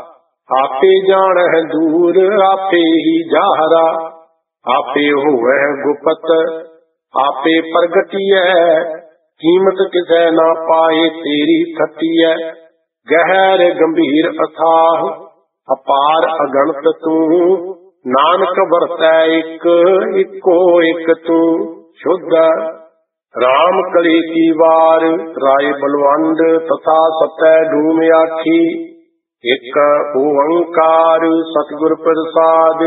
ਆਪੇ ਜਾਣਹਿ ਦੂਰ, ਆਪੇ ਹੀ ਜਾਹਰਾ। ਆਪੇ ਹੋਵੈ ਗੁਪਤ, ਆਪੇ ਪ੍ਰਗਟੀਐ। ਕੀਮਤ ਕਿਸੈ ਨਾ ਪਾਏ, ਤੇਰੀ ਥਤੀਐ। ਗਹਿਰ ਗੰਭੀਰ ਅਥਾਹ, ਅਪਾਰ ਅਗਣਤ ਤੂੰ। ਨਾਨਕ ਵਰਤੈ ਇੱਕ, ਇੱਕੋ ਇੱਕ ਤੂੰ ਸ਼ੁੱਧ। ਰਾਮ ਕਲੀ ਕੀ ਵਾਰ, ਰਾਏ ਬਲਵੰਡ। ਤਥਾ ਸਤੈ ਡੂਮ ਆਖੀ, ਇੱਕ ਓੰਕਾਰ ਸਤਿਗੁਰ ਪ੍ਰਸਾਦ।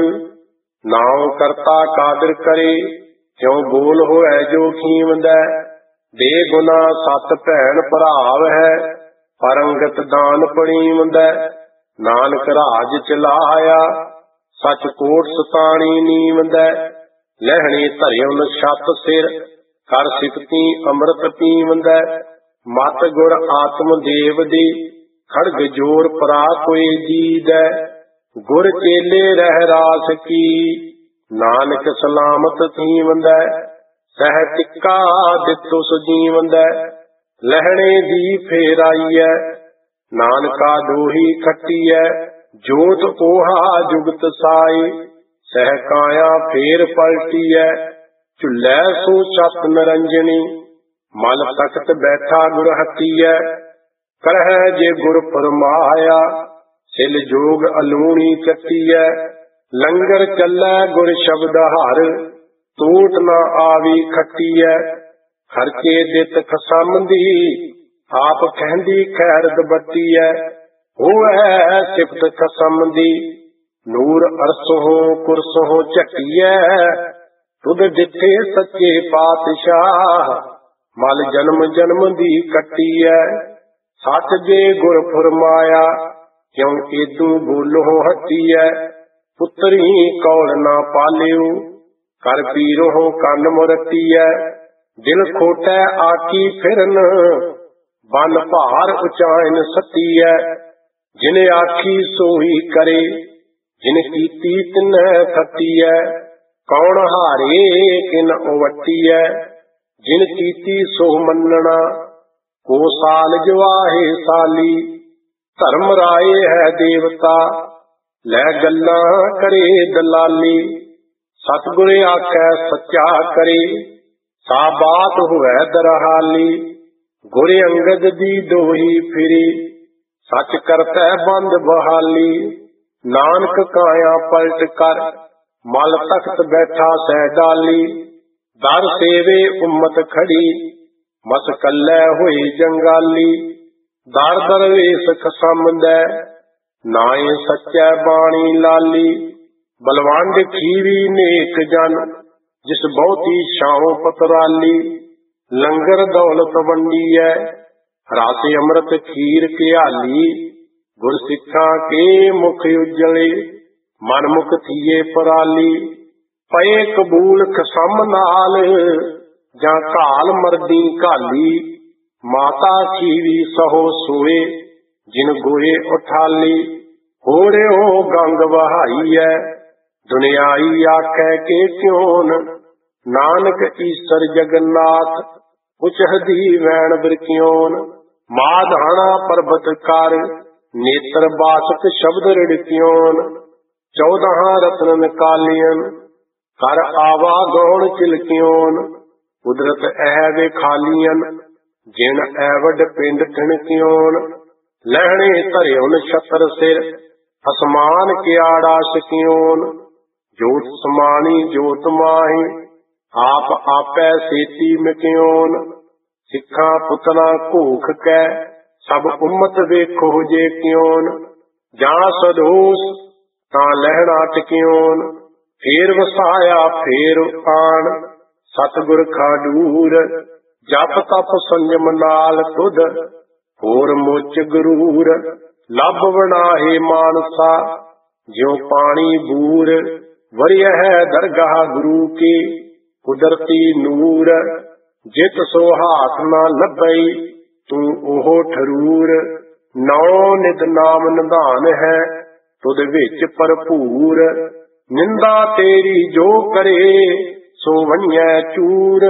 ਨਾਉ ਕਰਤਾ ਕਾਦਰ ਕਰੇ, ਕਿਉ ਬੋਲ ਹੋਐ ਜੋ ਖੀਵੰਦੈ। ਬੇਗੁਨਾ ਸਤ ਭੈਣ ਭਰਾਵ ਹੈ, ਪਰੰਗਤ ਦਾਨ ਪਣੀਵੰਦੈ। ਨਾਨਕ ਰਾਜ ਚਲਾਇਆ, ਸਚ ਕੋਟ ਸਤਾਣੀ ਨੀਵੰਦੈ। ਲਹਿਣੇ ਧਰਿਉ ਛੱਤ ਸਿਰ, ਕਰ ਸਿਫਤੀ ਅੰਮ੍ਰਿਤ ਪੀਵੰਦੈ। ਮਤ ਗੁਰ ਆਤਮ ਦੇਵ ਦੀ, ਖੜਗ ਜੋਰ ਪਰਾ ਕੋਈ ਜੀਦੈ। ਗੁਰ ਚੇਲੇ ਰਹਿ ਰਾਸ ਕੀ, ਨਾਨਕ ਸਲਾਮਤ ਥੀਵੰਦੈ। ਸਹਿ ਟਿੱਕਾ ਦਿੱਤੋ ਸੁਜੀਵੰਦੈ, ਲਹਿਣੇ ਦੀ ਫੇਰ ਆਈਐ। ਨਾਨਕਾ ਦੋਹੀ ਖੱਟੀਐ, ਜੋਤ ਕੋਹਾ ਜੁਗਤ ਸਾਈ। ਸਹਿ ਕਾਇਆ ਫੇਰ ਪਲਟੀਐ, ਝੁੱਲੈ ਸੋ ਚਤ ਨਰੰਜਨੀ। ਮਲ ਤਖਤ ਬੈਠਾ ਗੁਰ ਹਤੀਐ, ਕਰਹਿ ਜੇ ਗੁਰ ਫਰਮਾਇਆ। ਸਿਲ ਜੋਗ ਅਲੂਣੀ ਚੱਟੀਐ, ਲੰਗਰ ਚੱਲੈ ਗੁਰ ਸ਼ਬਦ ਹਰ। ਟੂਟ ਨਾ ਆਵੀ ਖੱਟੀਐ, ਖਰਚੇ ਦਿੱਤ ਖਸਮ ਦੀ। ਆਪ ਕਹਿੰਦੀ ਖੈਰਦ ਬੱਟੀਐ, ਹੋਵੈ ਸਿਫਤ ਖਸਮ ਦੀ। ਨੂਰ ਅਰਸੋਂ ਕੁਰਸੋਂ ਝਟੀਐ, ਤੁਧ ਜਿੱਥੇ ਸੱਚੇ ਪਾਤਸ਼ਾਹ। ਮਲ ਜਨਮ ਜਨਮ ਦੀ ਕੱਟੀਐ, ਸੱਚ ਜੇ ਗੁਰ ਫੁਰਮਾਇਆ, ਕਿਉਂ ਏਦੂ ਬੋਲੋਂ ਹਟੀਐ। ਪੁੱਤਰੀ ਕੌਲ ਨਾ ਪਾਲਿਓ, ਕਰ ਪੀਰੋਂ ਕੰਨ ਮੁਰਤੀਐ। ਦਿਲ ਖੋਟੈ ਆਕੀ ਫਿਰਨ, ਬਨ ਭਾਰ ਉਚਾਇਨ ਸਤੀਐ। ਜਿਨ ਆਖੀ ਸੋਈ ਕਰੇ, ਜਿਨ ਕੀਤੀ ਤਿਨੈ ਖਤੀਐ। ਕੌਣ ਹਾਰੇ ਕਿਨ ਉਵਟੀਐ, ਜਿਨ ਕੀਤੀ ਸੋ ਮੰਨਣਾ। ਕੋ ਸਾਲ ਜਵਾਹੇ ਸਾਲੀ, ਧਰਮ ਰਾਏ ਹੈ ਦੇਵਤਾ। ਲੈ ਗੱਲਾਂ ਕਰੇ ਦਲਾਲੀ, ਸਤਿਗੁਰ ਆਖੈ ਸੱਚਾ ਕਰੇ। ਸਾ ਬਾਤ ਹੋਵੈ ਦਰਹਾਲੀ, ਗੁਰ ਅੰਗਦ ਦੀ ਦੋਹੀ ਫਿਰੀ। ਸੱਚ ਕਰਤੈ ਬੰਦ ਬਹਾਲੀ, ਨਾਨਕ ਕਾਇਆ ਪਲਟ ਕਰ। ਮਲ ਤਖਤ ਬੈਠਾ ਸਹਿ ਡਾਲੀ, ਦਰ ਸੇਵੇ ਉਮਤ ਖੜੀ। ਮਸ ਕੱਲੇ ਹੋਈ ਜੰਗਾਲੀ, ਦਰ ਦਰਵੇਸ਼ ਖਸਮਦੈ। ਨਾਏ ਸੱਚੈ ਬਾਣੀ ਲਾਲੀ, ਬਲਵੰਡ ਖੀਰੀ ਨੇਕ ਜਨ। ਜਿਸ ਬਹੁਤੀ ਛਾਉ ਪਤਰਾਲੀ, ਲੰਗਰ ਦੌਲਤ ਵੰਡੀਐ। ਰਸ ਅੰਮ੍ਰਿਤ ਖੀਰ ਘਿਆਲੀ, ਗੁਰ ਸਿੱਖਾਂ ਕੇ ਮੁਖ ਉਜਲੇ। ਮਨ ਮੁਖ ਥੀਏ ਪਰਾਲੀ, ਪਏ ਕਬੂਲ ਖਸਮ ਨਾਲ। ਜਾਂ ਘਾਲ ਮਰਦੀ ਘਾਲੀ, ਮਾਤਾ ਖੀਰੀ ਸਹੋ ਸੋਏ। ਜਿਨ ਗੋਏ ਉਠਾਲੀ, ਹੋੜਿਓ ਗੰਗ ਵਹਾਈਐ। ਦੁਨਿਆਈ ਆਖੈ ਕੇ ਕਿਉਨ, ਨਾਨਕ ਈਸਰ ਜਗਨਨਾਥ। ਪੁੱਛਦੀ ਵੈਣ ਬਿਰਕਿਓਨ, ਮਾਧਾਣਾ ਪਰਬਤ ਕਰ। ਨੇਤਰ ਬਾਸਕ ਸ਼ਬਦ ਰਿੜਕਿਓਨ, 14 ਰਤਨ ਨਿਕਾਲੀਅਨ। ਕਰ ਆਵਾ ਗੌਣ ਚਿਲਕਿਓਨ, ਕੁਦਰਤ ਐ ਵੇਖਾਲੀਅਨ। ਜਿਨ ਐਵਡ ਪਿੰਡ ਠਿਣਕਿਓਨ, ਲਹਿਣੇ ਧਰਿਓਨ ਛਤਰ ਸਿਰ। ਅਸਮਾਨ ਕਿਆੜਾ ਸਿਕਿਓਨ, ਜੋਤ ਸਮਾਣੀ ਜੋਤ ਮਾਹੀ। ਆਪ ਆਪੈ ਸੇਤੀ ਮਿਕਿਓਨ, ਸਿੱਖਾਂ ਪੁੱਤਰਾਂ ਘੂਖ ਕੈ। ਸਭ ਉਮਤ ਵੇਖੋ ਜੇ ਕਿਓਨ, ਜਾਂ ਸਦੋਸ ਤਾਂ ਲਹਿਣਾ ਟਿਕਿਓਨ। ਫੇਰ ਵਸਾਇਆ ਫੇਰ ਆਣ, ਸਤਿਗੁਰ ਖਾਡੂਰ। ਜਪ ਤਪ ਸੰਜਮ ਨਾਲ ਤੁਧ, ਹੋਰ ਮੁੱਚ ਗਰੂਰ। ਲੱਭ ਵਣਾਹੇ ਮਾਨਸਾ, ਜਿਉ ਪਾਣੀ ਬੂਰ। ਵਰਿਆ ਹੈ ਦਰਗਾਹ ਗੁਰੂ ਕੀ, ਕੁਦਰਤੀ ਨੂਰ। ਜਿਤ ਸੋ ਹਾਥ ਨਾ ਲੱਭਈ, ਤੂੰ ਉਹ ਠਰੂਰ। ਨੌ ਨਿਤ ਨਾਮ ਨਿਧਾਨ ਹੈ, ਤੁਧ ਵਿੱਚ ਭਰਪੂਰ। ਨਿੰਦਾ ਤੇਰੀ ਜੋ ਕਰੇ, ਸੋ ਵਣੀਐ ਚੂਰ।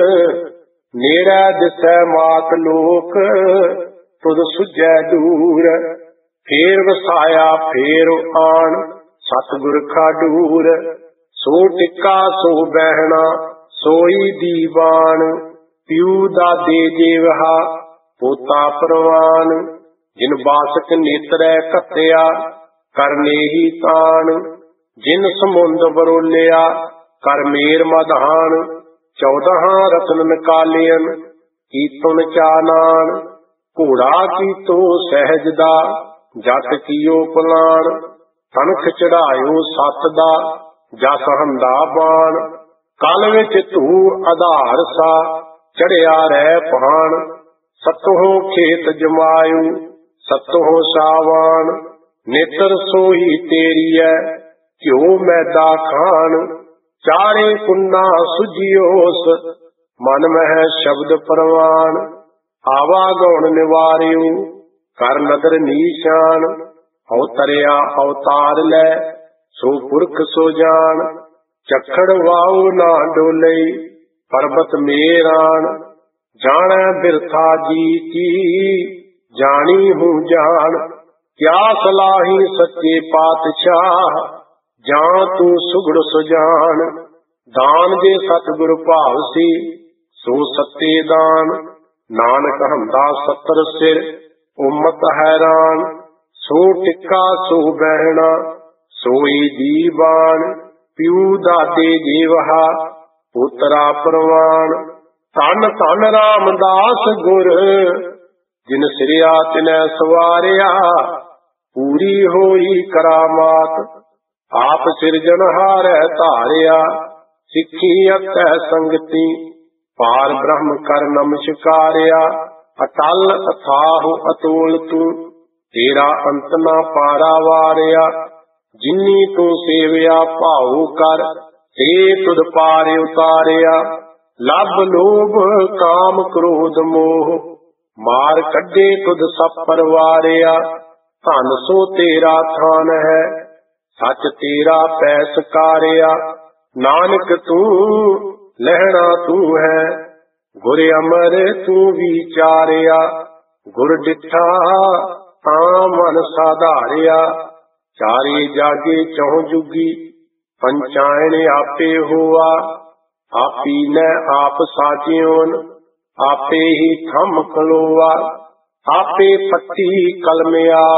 ਨੇੜੇ ਦਿਸੈ ਮਾਤ ਲੋਕ, ਤੁਧ ਸੁਝੈ ਦੂਰ। ਫੇਰ ਵਸਾਇਆ ਫੇਰ ਆਣ, ਸਤਿਗੁਰ ਖਾਡੂਰ। ਸੋ ਟਿੱਕਾ ਸੋ ਬਹਿਣਾ, ਸੋਈ ਦੀਵਾਨ। ਪਿਉ ਦਾਦੇ ਜੇਵਹਾ, ਪੋਤਾ ਪ੍ਰਵਾਨ। ਜਿਨ ਬਾਸਕ ਨੇਤਰੈ ਘੱਤਿਆ, ਕਰਨੇਹੀ ਤਾਣ। ਜਿਨ ਸਮੁੰਦ ਬਰੋਲਿਆ, ਕਰ ਮੇਰ ਮਧਾਨ। 14 ਰਤਨ ਨਿਕਾਲਿਅਨ, ਕੀਤੁਨ ਚਾਨਾਨ। ਘੋੜਾ ਕੀਤੋ ਸਹਿਜਦਾ, ਜਤ ਕੀਓ ਪਲਾਣ। ਤਨਖ ਚੜਾਇਓ ਸੱਤ ਦਾ, ਜਸ ਹੰਦਾ ਬਾਣ। ਕਲ ਵਿੱਚ ਧੂ ਆਧਾਰ ਸਾ, ਚੜਿਆ ਰਹਿ ਪਹਾਣ। ਸਤੋਂ ਖੇਤ ਜਮਾਇਓ, ਸਤੋਂ ਸਾਵਾਨ। ਨੇਤਰ ਸੋਈ ਤੇਰੀਐ, ਘਿਓ ਮੈਦਾ ਖਾਣ। ਚਾਰੇ ਕੁੰਨਾ ਸੁਝਿਓਸ, ਮਨ ਮਹਿ ਸ਼ਬਦ ਪ੍ਰਵਾਨ। ਆਵਾ ਗੌਣ ਨਿਵਾਰਿਓ, ਕਰ ਨਦਰ ਨੀਸ਼ਾਨ। ਅਵਤਰਿਆ ਅਵਤਾਰ ਲੈ, ਸੋ ਪੁਰਖ ਸੋ ਜਾਣ। ਝੱਖੜ ਵਾਉ ਨਾ ਡੋਲਈ, ਪਰਬਤ ਮੇਰਾਨ। ਜਾਣੈ ਬਿਰਥਾ ਜੀਤੀ, ਜਾਣੀ ਹੂੰ ਜਾਣ। ਕਿਆ ਸਲਾਹੀ ਸੱਚੇ ਪਾਤਸ਼ਾਹ, ਜਾਂ ਤੂੰ ਸੁਗੜ ਸੁਜਾਨ। ਦਾਨ ਜੇ ਸਤਿਗੁਰ ਭਾਵਸੀ, ਸੋ ਸੱਤੇ ਦਾਨ। ਨਾਨਕ ਹੰਦਾ 70 ਸਿਰ, ਉਮਤ ਹੈਰਾਨ। ਸੋ ਟਿੱਕਾ ਸੋ ਬਹਿਣਾ, ਸੋਈ ਦੀਵਾਨ। ਪਿਉ ਦਾਦੇ ਜੀਵਹਾ, ਪੁੱਤਰਾ ਪ੍ਰਵਾਨ। ਧੰਨ ਧੰਨ ਰਾਮਦਾਸ ਗੁਰ, ਜਿਨ ਸਿਰਿਆ ਤਿਨੈ ਸਵਾਰਿਆ। ਪੂਰੀ ਹੋਈ ਕਰਾਮਾਤ, ਆਪ ਸਿਰਜਣਹਾਰੈ ਧਾਰਿਆ, ਸਿੱਖੀ ਅਤੈ ਸੰਗਤੀ, ਪਾਰ ਬ੍ਰਹਮ ਕਰ ਨਮਸਕਾਰਿਆ। ਅਟਲ ਅਥਾਹੁ ਅਤੋਲ ਤੂੰ, ਤੇਰਾ ਅੰਤ ਨਾ ਪਾਰਾ ਵਾਰਿਆ। ਜਿਨੀ ਤੂੰ ਸੇਵਿਆ ਭਾਉ ਕਰ, ਤੇ ਤੁਧ ਪਾਰ ਉਤਾਰਿਆ। ਲੱਭ ਲੋਭ ਕਾਮ ਕ੍ਰੋਧ ਮੋਹ, ਮਾਰ ਕੱਢੇ ਤੁਧ ਸਭ ਪਰਵਾਰਿਆ। ਧਨ ਸੋ ਤੇਰਾ ਥਾਨ ਹੈ, ਸੱਚ ਤੇਰਾ ਪੈ ਸਕਾਰਿਆ। ਨਾਨਕ ਤੂੰ ਲਹਿਣਾ ਤੂੰ ਹੈ, ਗੁਰ ਅਮਰ ਤੂੰ ਵਿਚਾਰਿਆ। ਗੁਰ ਡਿਠਾ ਤਾਂ ਮਨ ਸਾਧਾਰਿਆ, ਚਾਰੇ ਜਾਗੇ ਚਹੁ ਜੁਗੀ, ਪੰਚਾਇਣ ਆਪੇ ਹੋਆ। ਆਪੀ ਨੇ ਆਪ ਸਾਜਿਓਨ, ਆਪੇ ਹੀ ਥੰਮ ਖਲੋਆ। ਆਪੇ ਪੱਟੀ ਕਲਮ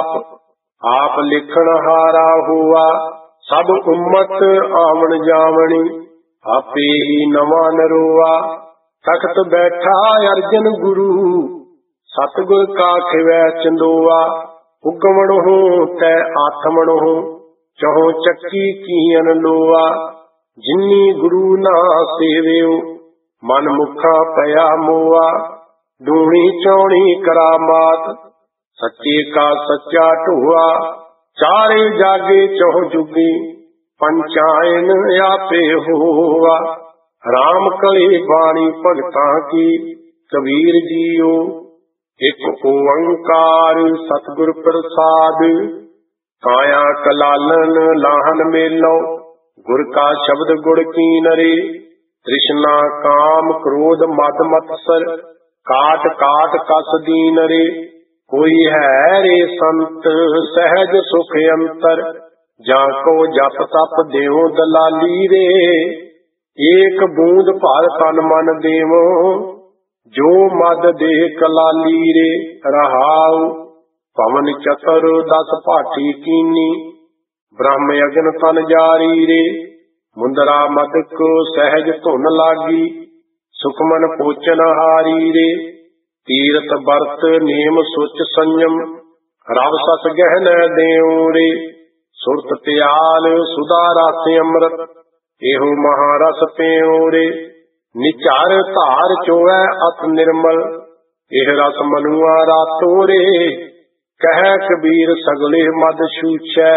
ਆਪ ਲਿਖਣ ਹਾਰਾ ਹੋਆ। ਸਭ ਉਮਤ ਆਵਣ ਜਾਵਣੀ, ਆਪੇ ਹੀ ਨਵਾਂ ਨਰੋਆ। ਤਖਤ ਬੈਠਾ ਅਰਜਨ ਗੁਰੂ, ਸਤਿਗੁਰ ਕਾ ਖਿਵੈ ਚੰਦੋਆ। ਉਗਮਣ ਹੋ ਤੈ ਆਥਮਣ ਹੋ, ਚਹੁ ਚੱਕੀ ਕੀਨ ਲੋਆ। ਜਿਨੀ ਗੁਰੂ ਨਾ ਸੇਵਿਓ, ਮਨ ਮੁਖਾ ਪਿਆ ਮੋਆ। ਦੂਣੀ ਚੌਣੀ ਕਰਾਮਾਤ, ਸੱਚੇ ਕਾ ਸੱਚਾ ਢੋਆ। ਚਾਰੇ ਜਾਗੇ ਚਹੁ ਜੁਗੀ, ਪੰਚਾਇਨ ਆਪੇ ਹੋਆ। ਰਾਮ ਕਲੀ ਬਾਣੀ ਭਗਤਾਂ ਕੀ, ਕਬੀਰ ਜੀਓ। ਇਕ ਓੰਕਾਰ ਸਤਿਗੁਰ ਪ੍ਰਸਾਦ, ਕਾਇਆ ਕਲਾਲਨ ਲਾਹਨ ਮੇਲੋ। ਗੁਰ ਕਾ ਸ਼ਬਦ ਗੁੜ ਕੀਨਰੇ, ਤ੍ਰਿਸ਼ਨਾ ਕਾਮ ਕ੍ਰੋਧ ਮਦ ਮਤਸਰ। ਕਾਟ ਕਾਟ ਕਸ ਦੀਨਰੇ, ਕੋਈ ਹੈ ਰੇ ਸੰਤ ਸਹਿਜ ਸੁਖ ਅੰਤਰ। ਜਾਂ ਕੋ ਜਪ ਤਪ ਦੇਵੋ ਦਲਾਲੀ ਰੇ, ਏਕ ਬੂੰਦ ਭਰ ਤਨ ਮਨ ਦੇਵੋ। ਜੋ ਮਦ ਦੇ ਕਲਾਲੀ ਰੇ, ਰਹਾਉ ਪਵਨ ਚਤੁਰ ਦਸ ਭਾਟੀ ਕੀਨੀ। ਬ੍ਰਹਮ ਅਗਨ ਤਨ ਜਾਰੀ ਰੇ, ਮੁੰਦਰਾ ਮਦਕ ਸਹਿਜ ਧੁਨ ਲਾਗੀ। ਸੁਖਮਨ ਪੋਚਨ ਹਾਰੀ ਰੇ, ਤੀਰਥ ਵਰਤ ਨੇਮ ਸੁਚ ਸੰਜਮ। ਰਵ ਸਸ ਗਹਿਨ ਦੇਉ ਰੇ, ਸੁਰਤ ਤਿਆਲ ਸੁਧਾ ਰਸ ਅੰਮ੍ਰਿਤ। ਇਹੋ ਮਹਾਰਸ ਪਿਉ ਰੇ, ਨਿਚਾਰ ਧਾਰ ਚੋਵੈ ਅਤ ਨਿਰਮਲ। ਇਹ ਰਸ ਮਨੁਆ ਰਾਤੋ ਰੇ, ਕਹਿ ਕਬੀਰ ਸਗਲੇ ਮਦ ਛੂਛੈ।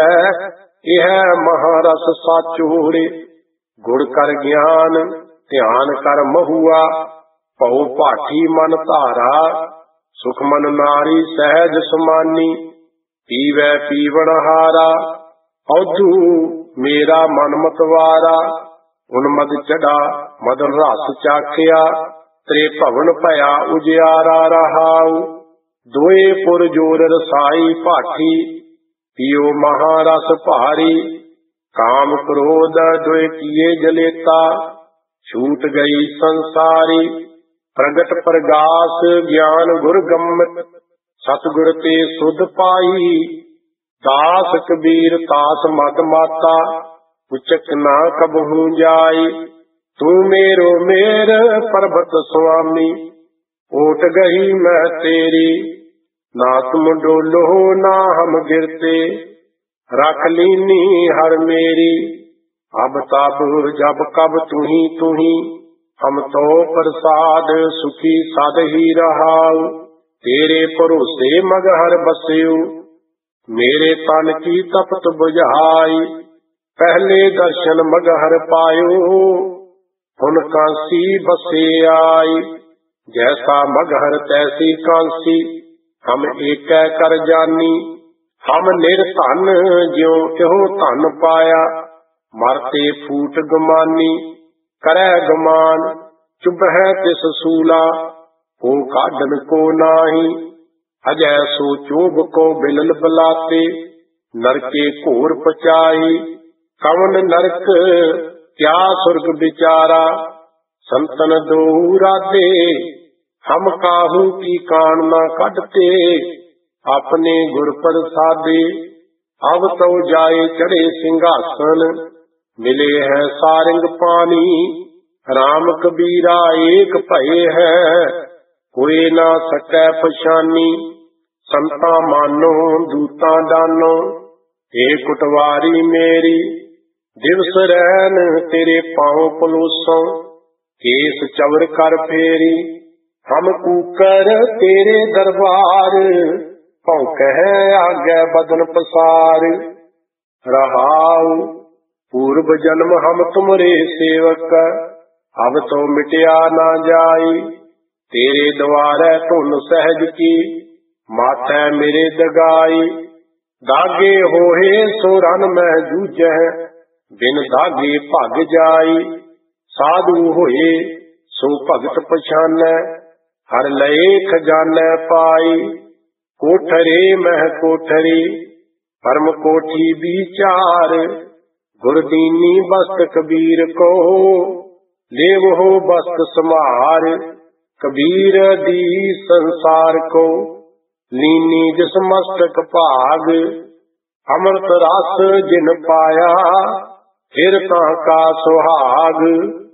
ਇਹ ਮਹਾਰਸ ਸਾਚੋ ਰੇ, ਗੁੜ ਕਰ ਗਿਆਨ ਧਿਆਨ ਕਰ ਮਹੂਆ। ਭਉ ਭਾਠੀ ਮਨ ਧਾਰਾ, ਸੁਖ ਮਨ ਨਾਰੀ ਸਹਿਜ ਸਮਾਨੀ। ਪੀਵੈ ਪੀਵਣ ਹਾਰਾ, ਔਧੂ ਮੇਰਾ ਮਨ ਮਤਵਾਰਾ। ਉਨਮਦ ਚੜਾ ਮਦ ਰਸ ਚਾਖਿਆ, ਤ੍ਰੇ ਭਵਨ ਭਇਆ ਉਜਿਆਰਾ ਰਹਾਉ। ਦੋਏ ਪੁਰ ਜੋਰ ਰਸਾਈ ਭਾਠੀ, ਪੀਓ ਮਹਾਰਸ ਭਾਰੀ। ਕਾਮ ਕ੍ਰੋਧ ਦੋਇ ਕੀਏ ਜਲੇਤਾ, ਛੂਟ ਗਈ ਸੰਸਾਰੀ। ਪ੍ਰਗਟ ਪ੍ਰਗਾਸ ਗਿਆਨ ਗੁਰ ਗੰਮਤ, ਸਤਿਗੁਰ ਤੇ ਸੁਧ ਪਾਈ। ਦਾਸ ਕਬੀਰ ਤਾਸ ਮਦ ਮਾਤਾ, ਉਚਕ ਨਾ ਕਬਹੂ ਜਾਈ। ਤੂੰ ਮੇਰੋ ਮੇਰ ਪਰਬਤ ਸੁਆਮੀ, ਓਟ ਗਈ ਮੈਂ ਤੇਰੀ। ਨਾ ਤੁਮ ਡੋਲੋ ਨਾ ਹਮ ਗਿਰਤੇ, रख लीनी हर मेरी। अब तब जब कब तू ही हम तो प्रसाद सुखी सद ही रहाऊ। तेरे भरोसे मगहर बस्यू मेरे तन की तपत बुझाई। पहले दर्शन मगहर पायो हुन कांसी बसे आई। जैसा मगहर तैसी कांसी हम एक कर जानी। हम निर्धन ज्यों त्यों धन पाया मरते फूट गमानी। करै गमान चुभै तिस सूला को काढन को नाही। अजै सो चोभ को बिलल बलाते नरके घोर पचाई। कवन नरक क्या सुर्ग बिचारा संतन दो राधे। हम काहू की कान ना कढते अपने गुर प्रसादे। अब तो जाए चढ़े सिंहासन मिले हैं सारंग पानी। राम कबीरा एक भये है कोई ना सकै पछानी। संता मानो दूता दानो ए कुटवारी मेरी ਦਿਵਸ ਰਹਿਨ ਤੇਰੇ ਪਾਉ ਪਲੋਸੋਂ, ਕੇਸ ਚਵਰ ਕਰ ਫੇਰੀ। ਹਮ ਕੂਕਰ ਤੇਰੇ ਦਰਬਾਰ, ਭੌਂਕਹਿ ਆਗੈ ਬਦਨ ਪਸਾਰ। ਰਹਾਉ ਪੂਰਬ ਜਨਮ ਹਮ ਤੁਮਰੇ ਸੇਵਕ, ਅਬ ਤੋ ਮਿਟਿਆ ਨਾ ਜਾਈ। ਤੇਰੇ ਦੁਆਰੈ ਧੁਨ ਸਹਿਜ ਕੀ, ਮਾਥੈ ਮੇਰੇ ਦਗਾਈ। ਦਾਗੇ ਹੋਏ ਸੋ ਰਨ ਮੈਂ ਜੂਝੈ, ਬਿਨ ਦਾਗੇ ਭਗ ਜਾਈ। ਸਾਧੂ ਹੋਏ ਸੋ ਭਗਤ ਪਛਾਨੈ, ਹਰ ਲਏ ਖਜ਼ਾਨੈ ਪਾਈ। ਕੋਠਰੇ ਮਹਿ ਕੋਠਰੀ, ਪਰਮ ਕੋਠੀ ਵਿਚਾਰ। ਗੁਰਦੀਨੀ ਬਸਤ ਕਬੀਰ ਕੋ, ਲੇਵਹੁ ਬਸਤ ਸਮਾਰ। ਕਬੀਰ ਦੀ ਸੰਸਾਰ ਕੋ, ਲੀਨੀ ਜਿਸ ਮਸਤਕ ਭਾਗ। ਅੰਮ੍ਰਿਤ ਰਸ ਜਿਨ ਪਾਇਆ, ਫਿਰ ਤਾਂ ਕਾ ਸੁਹਾਗ।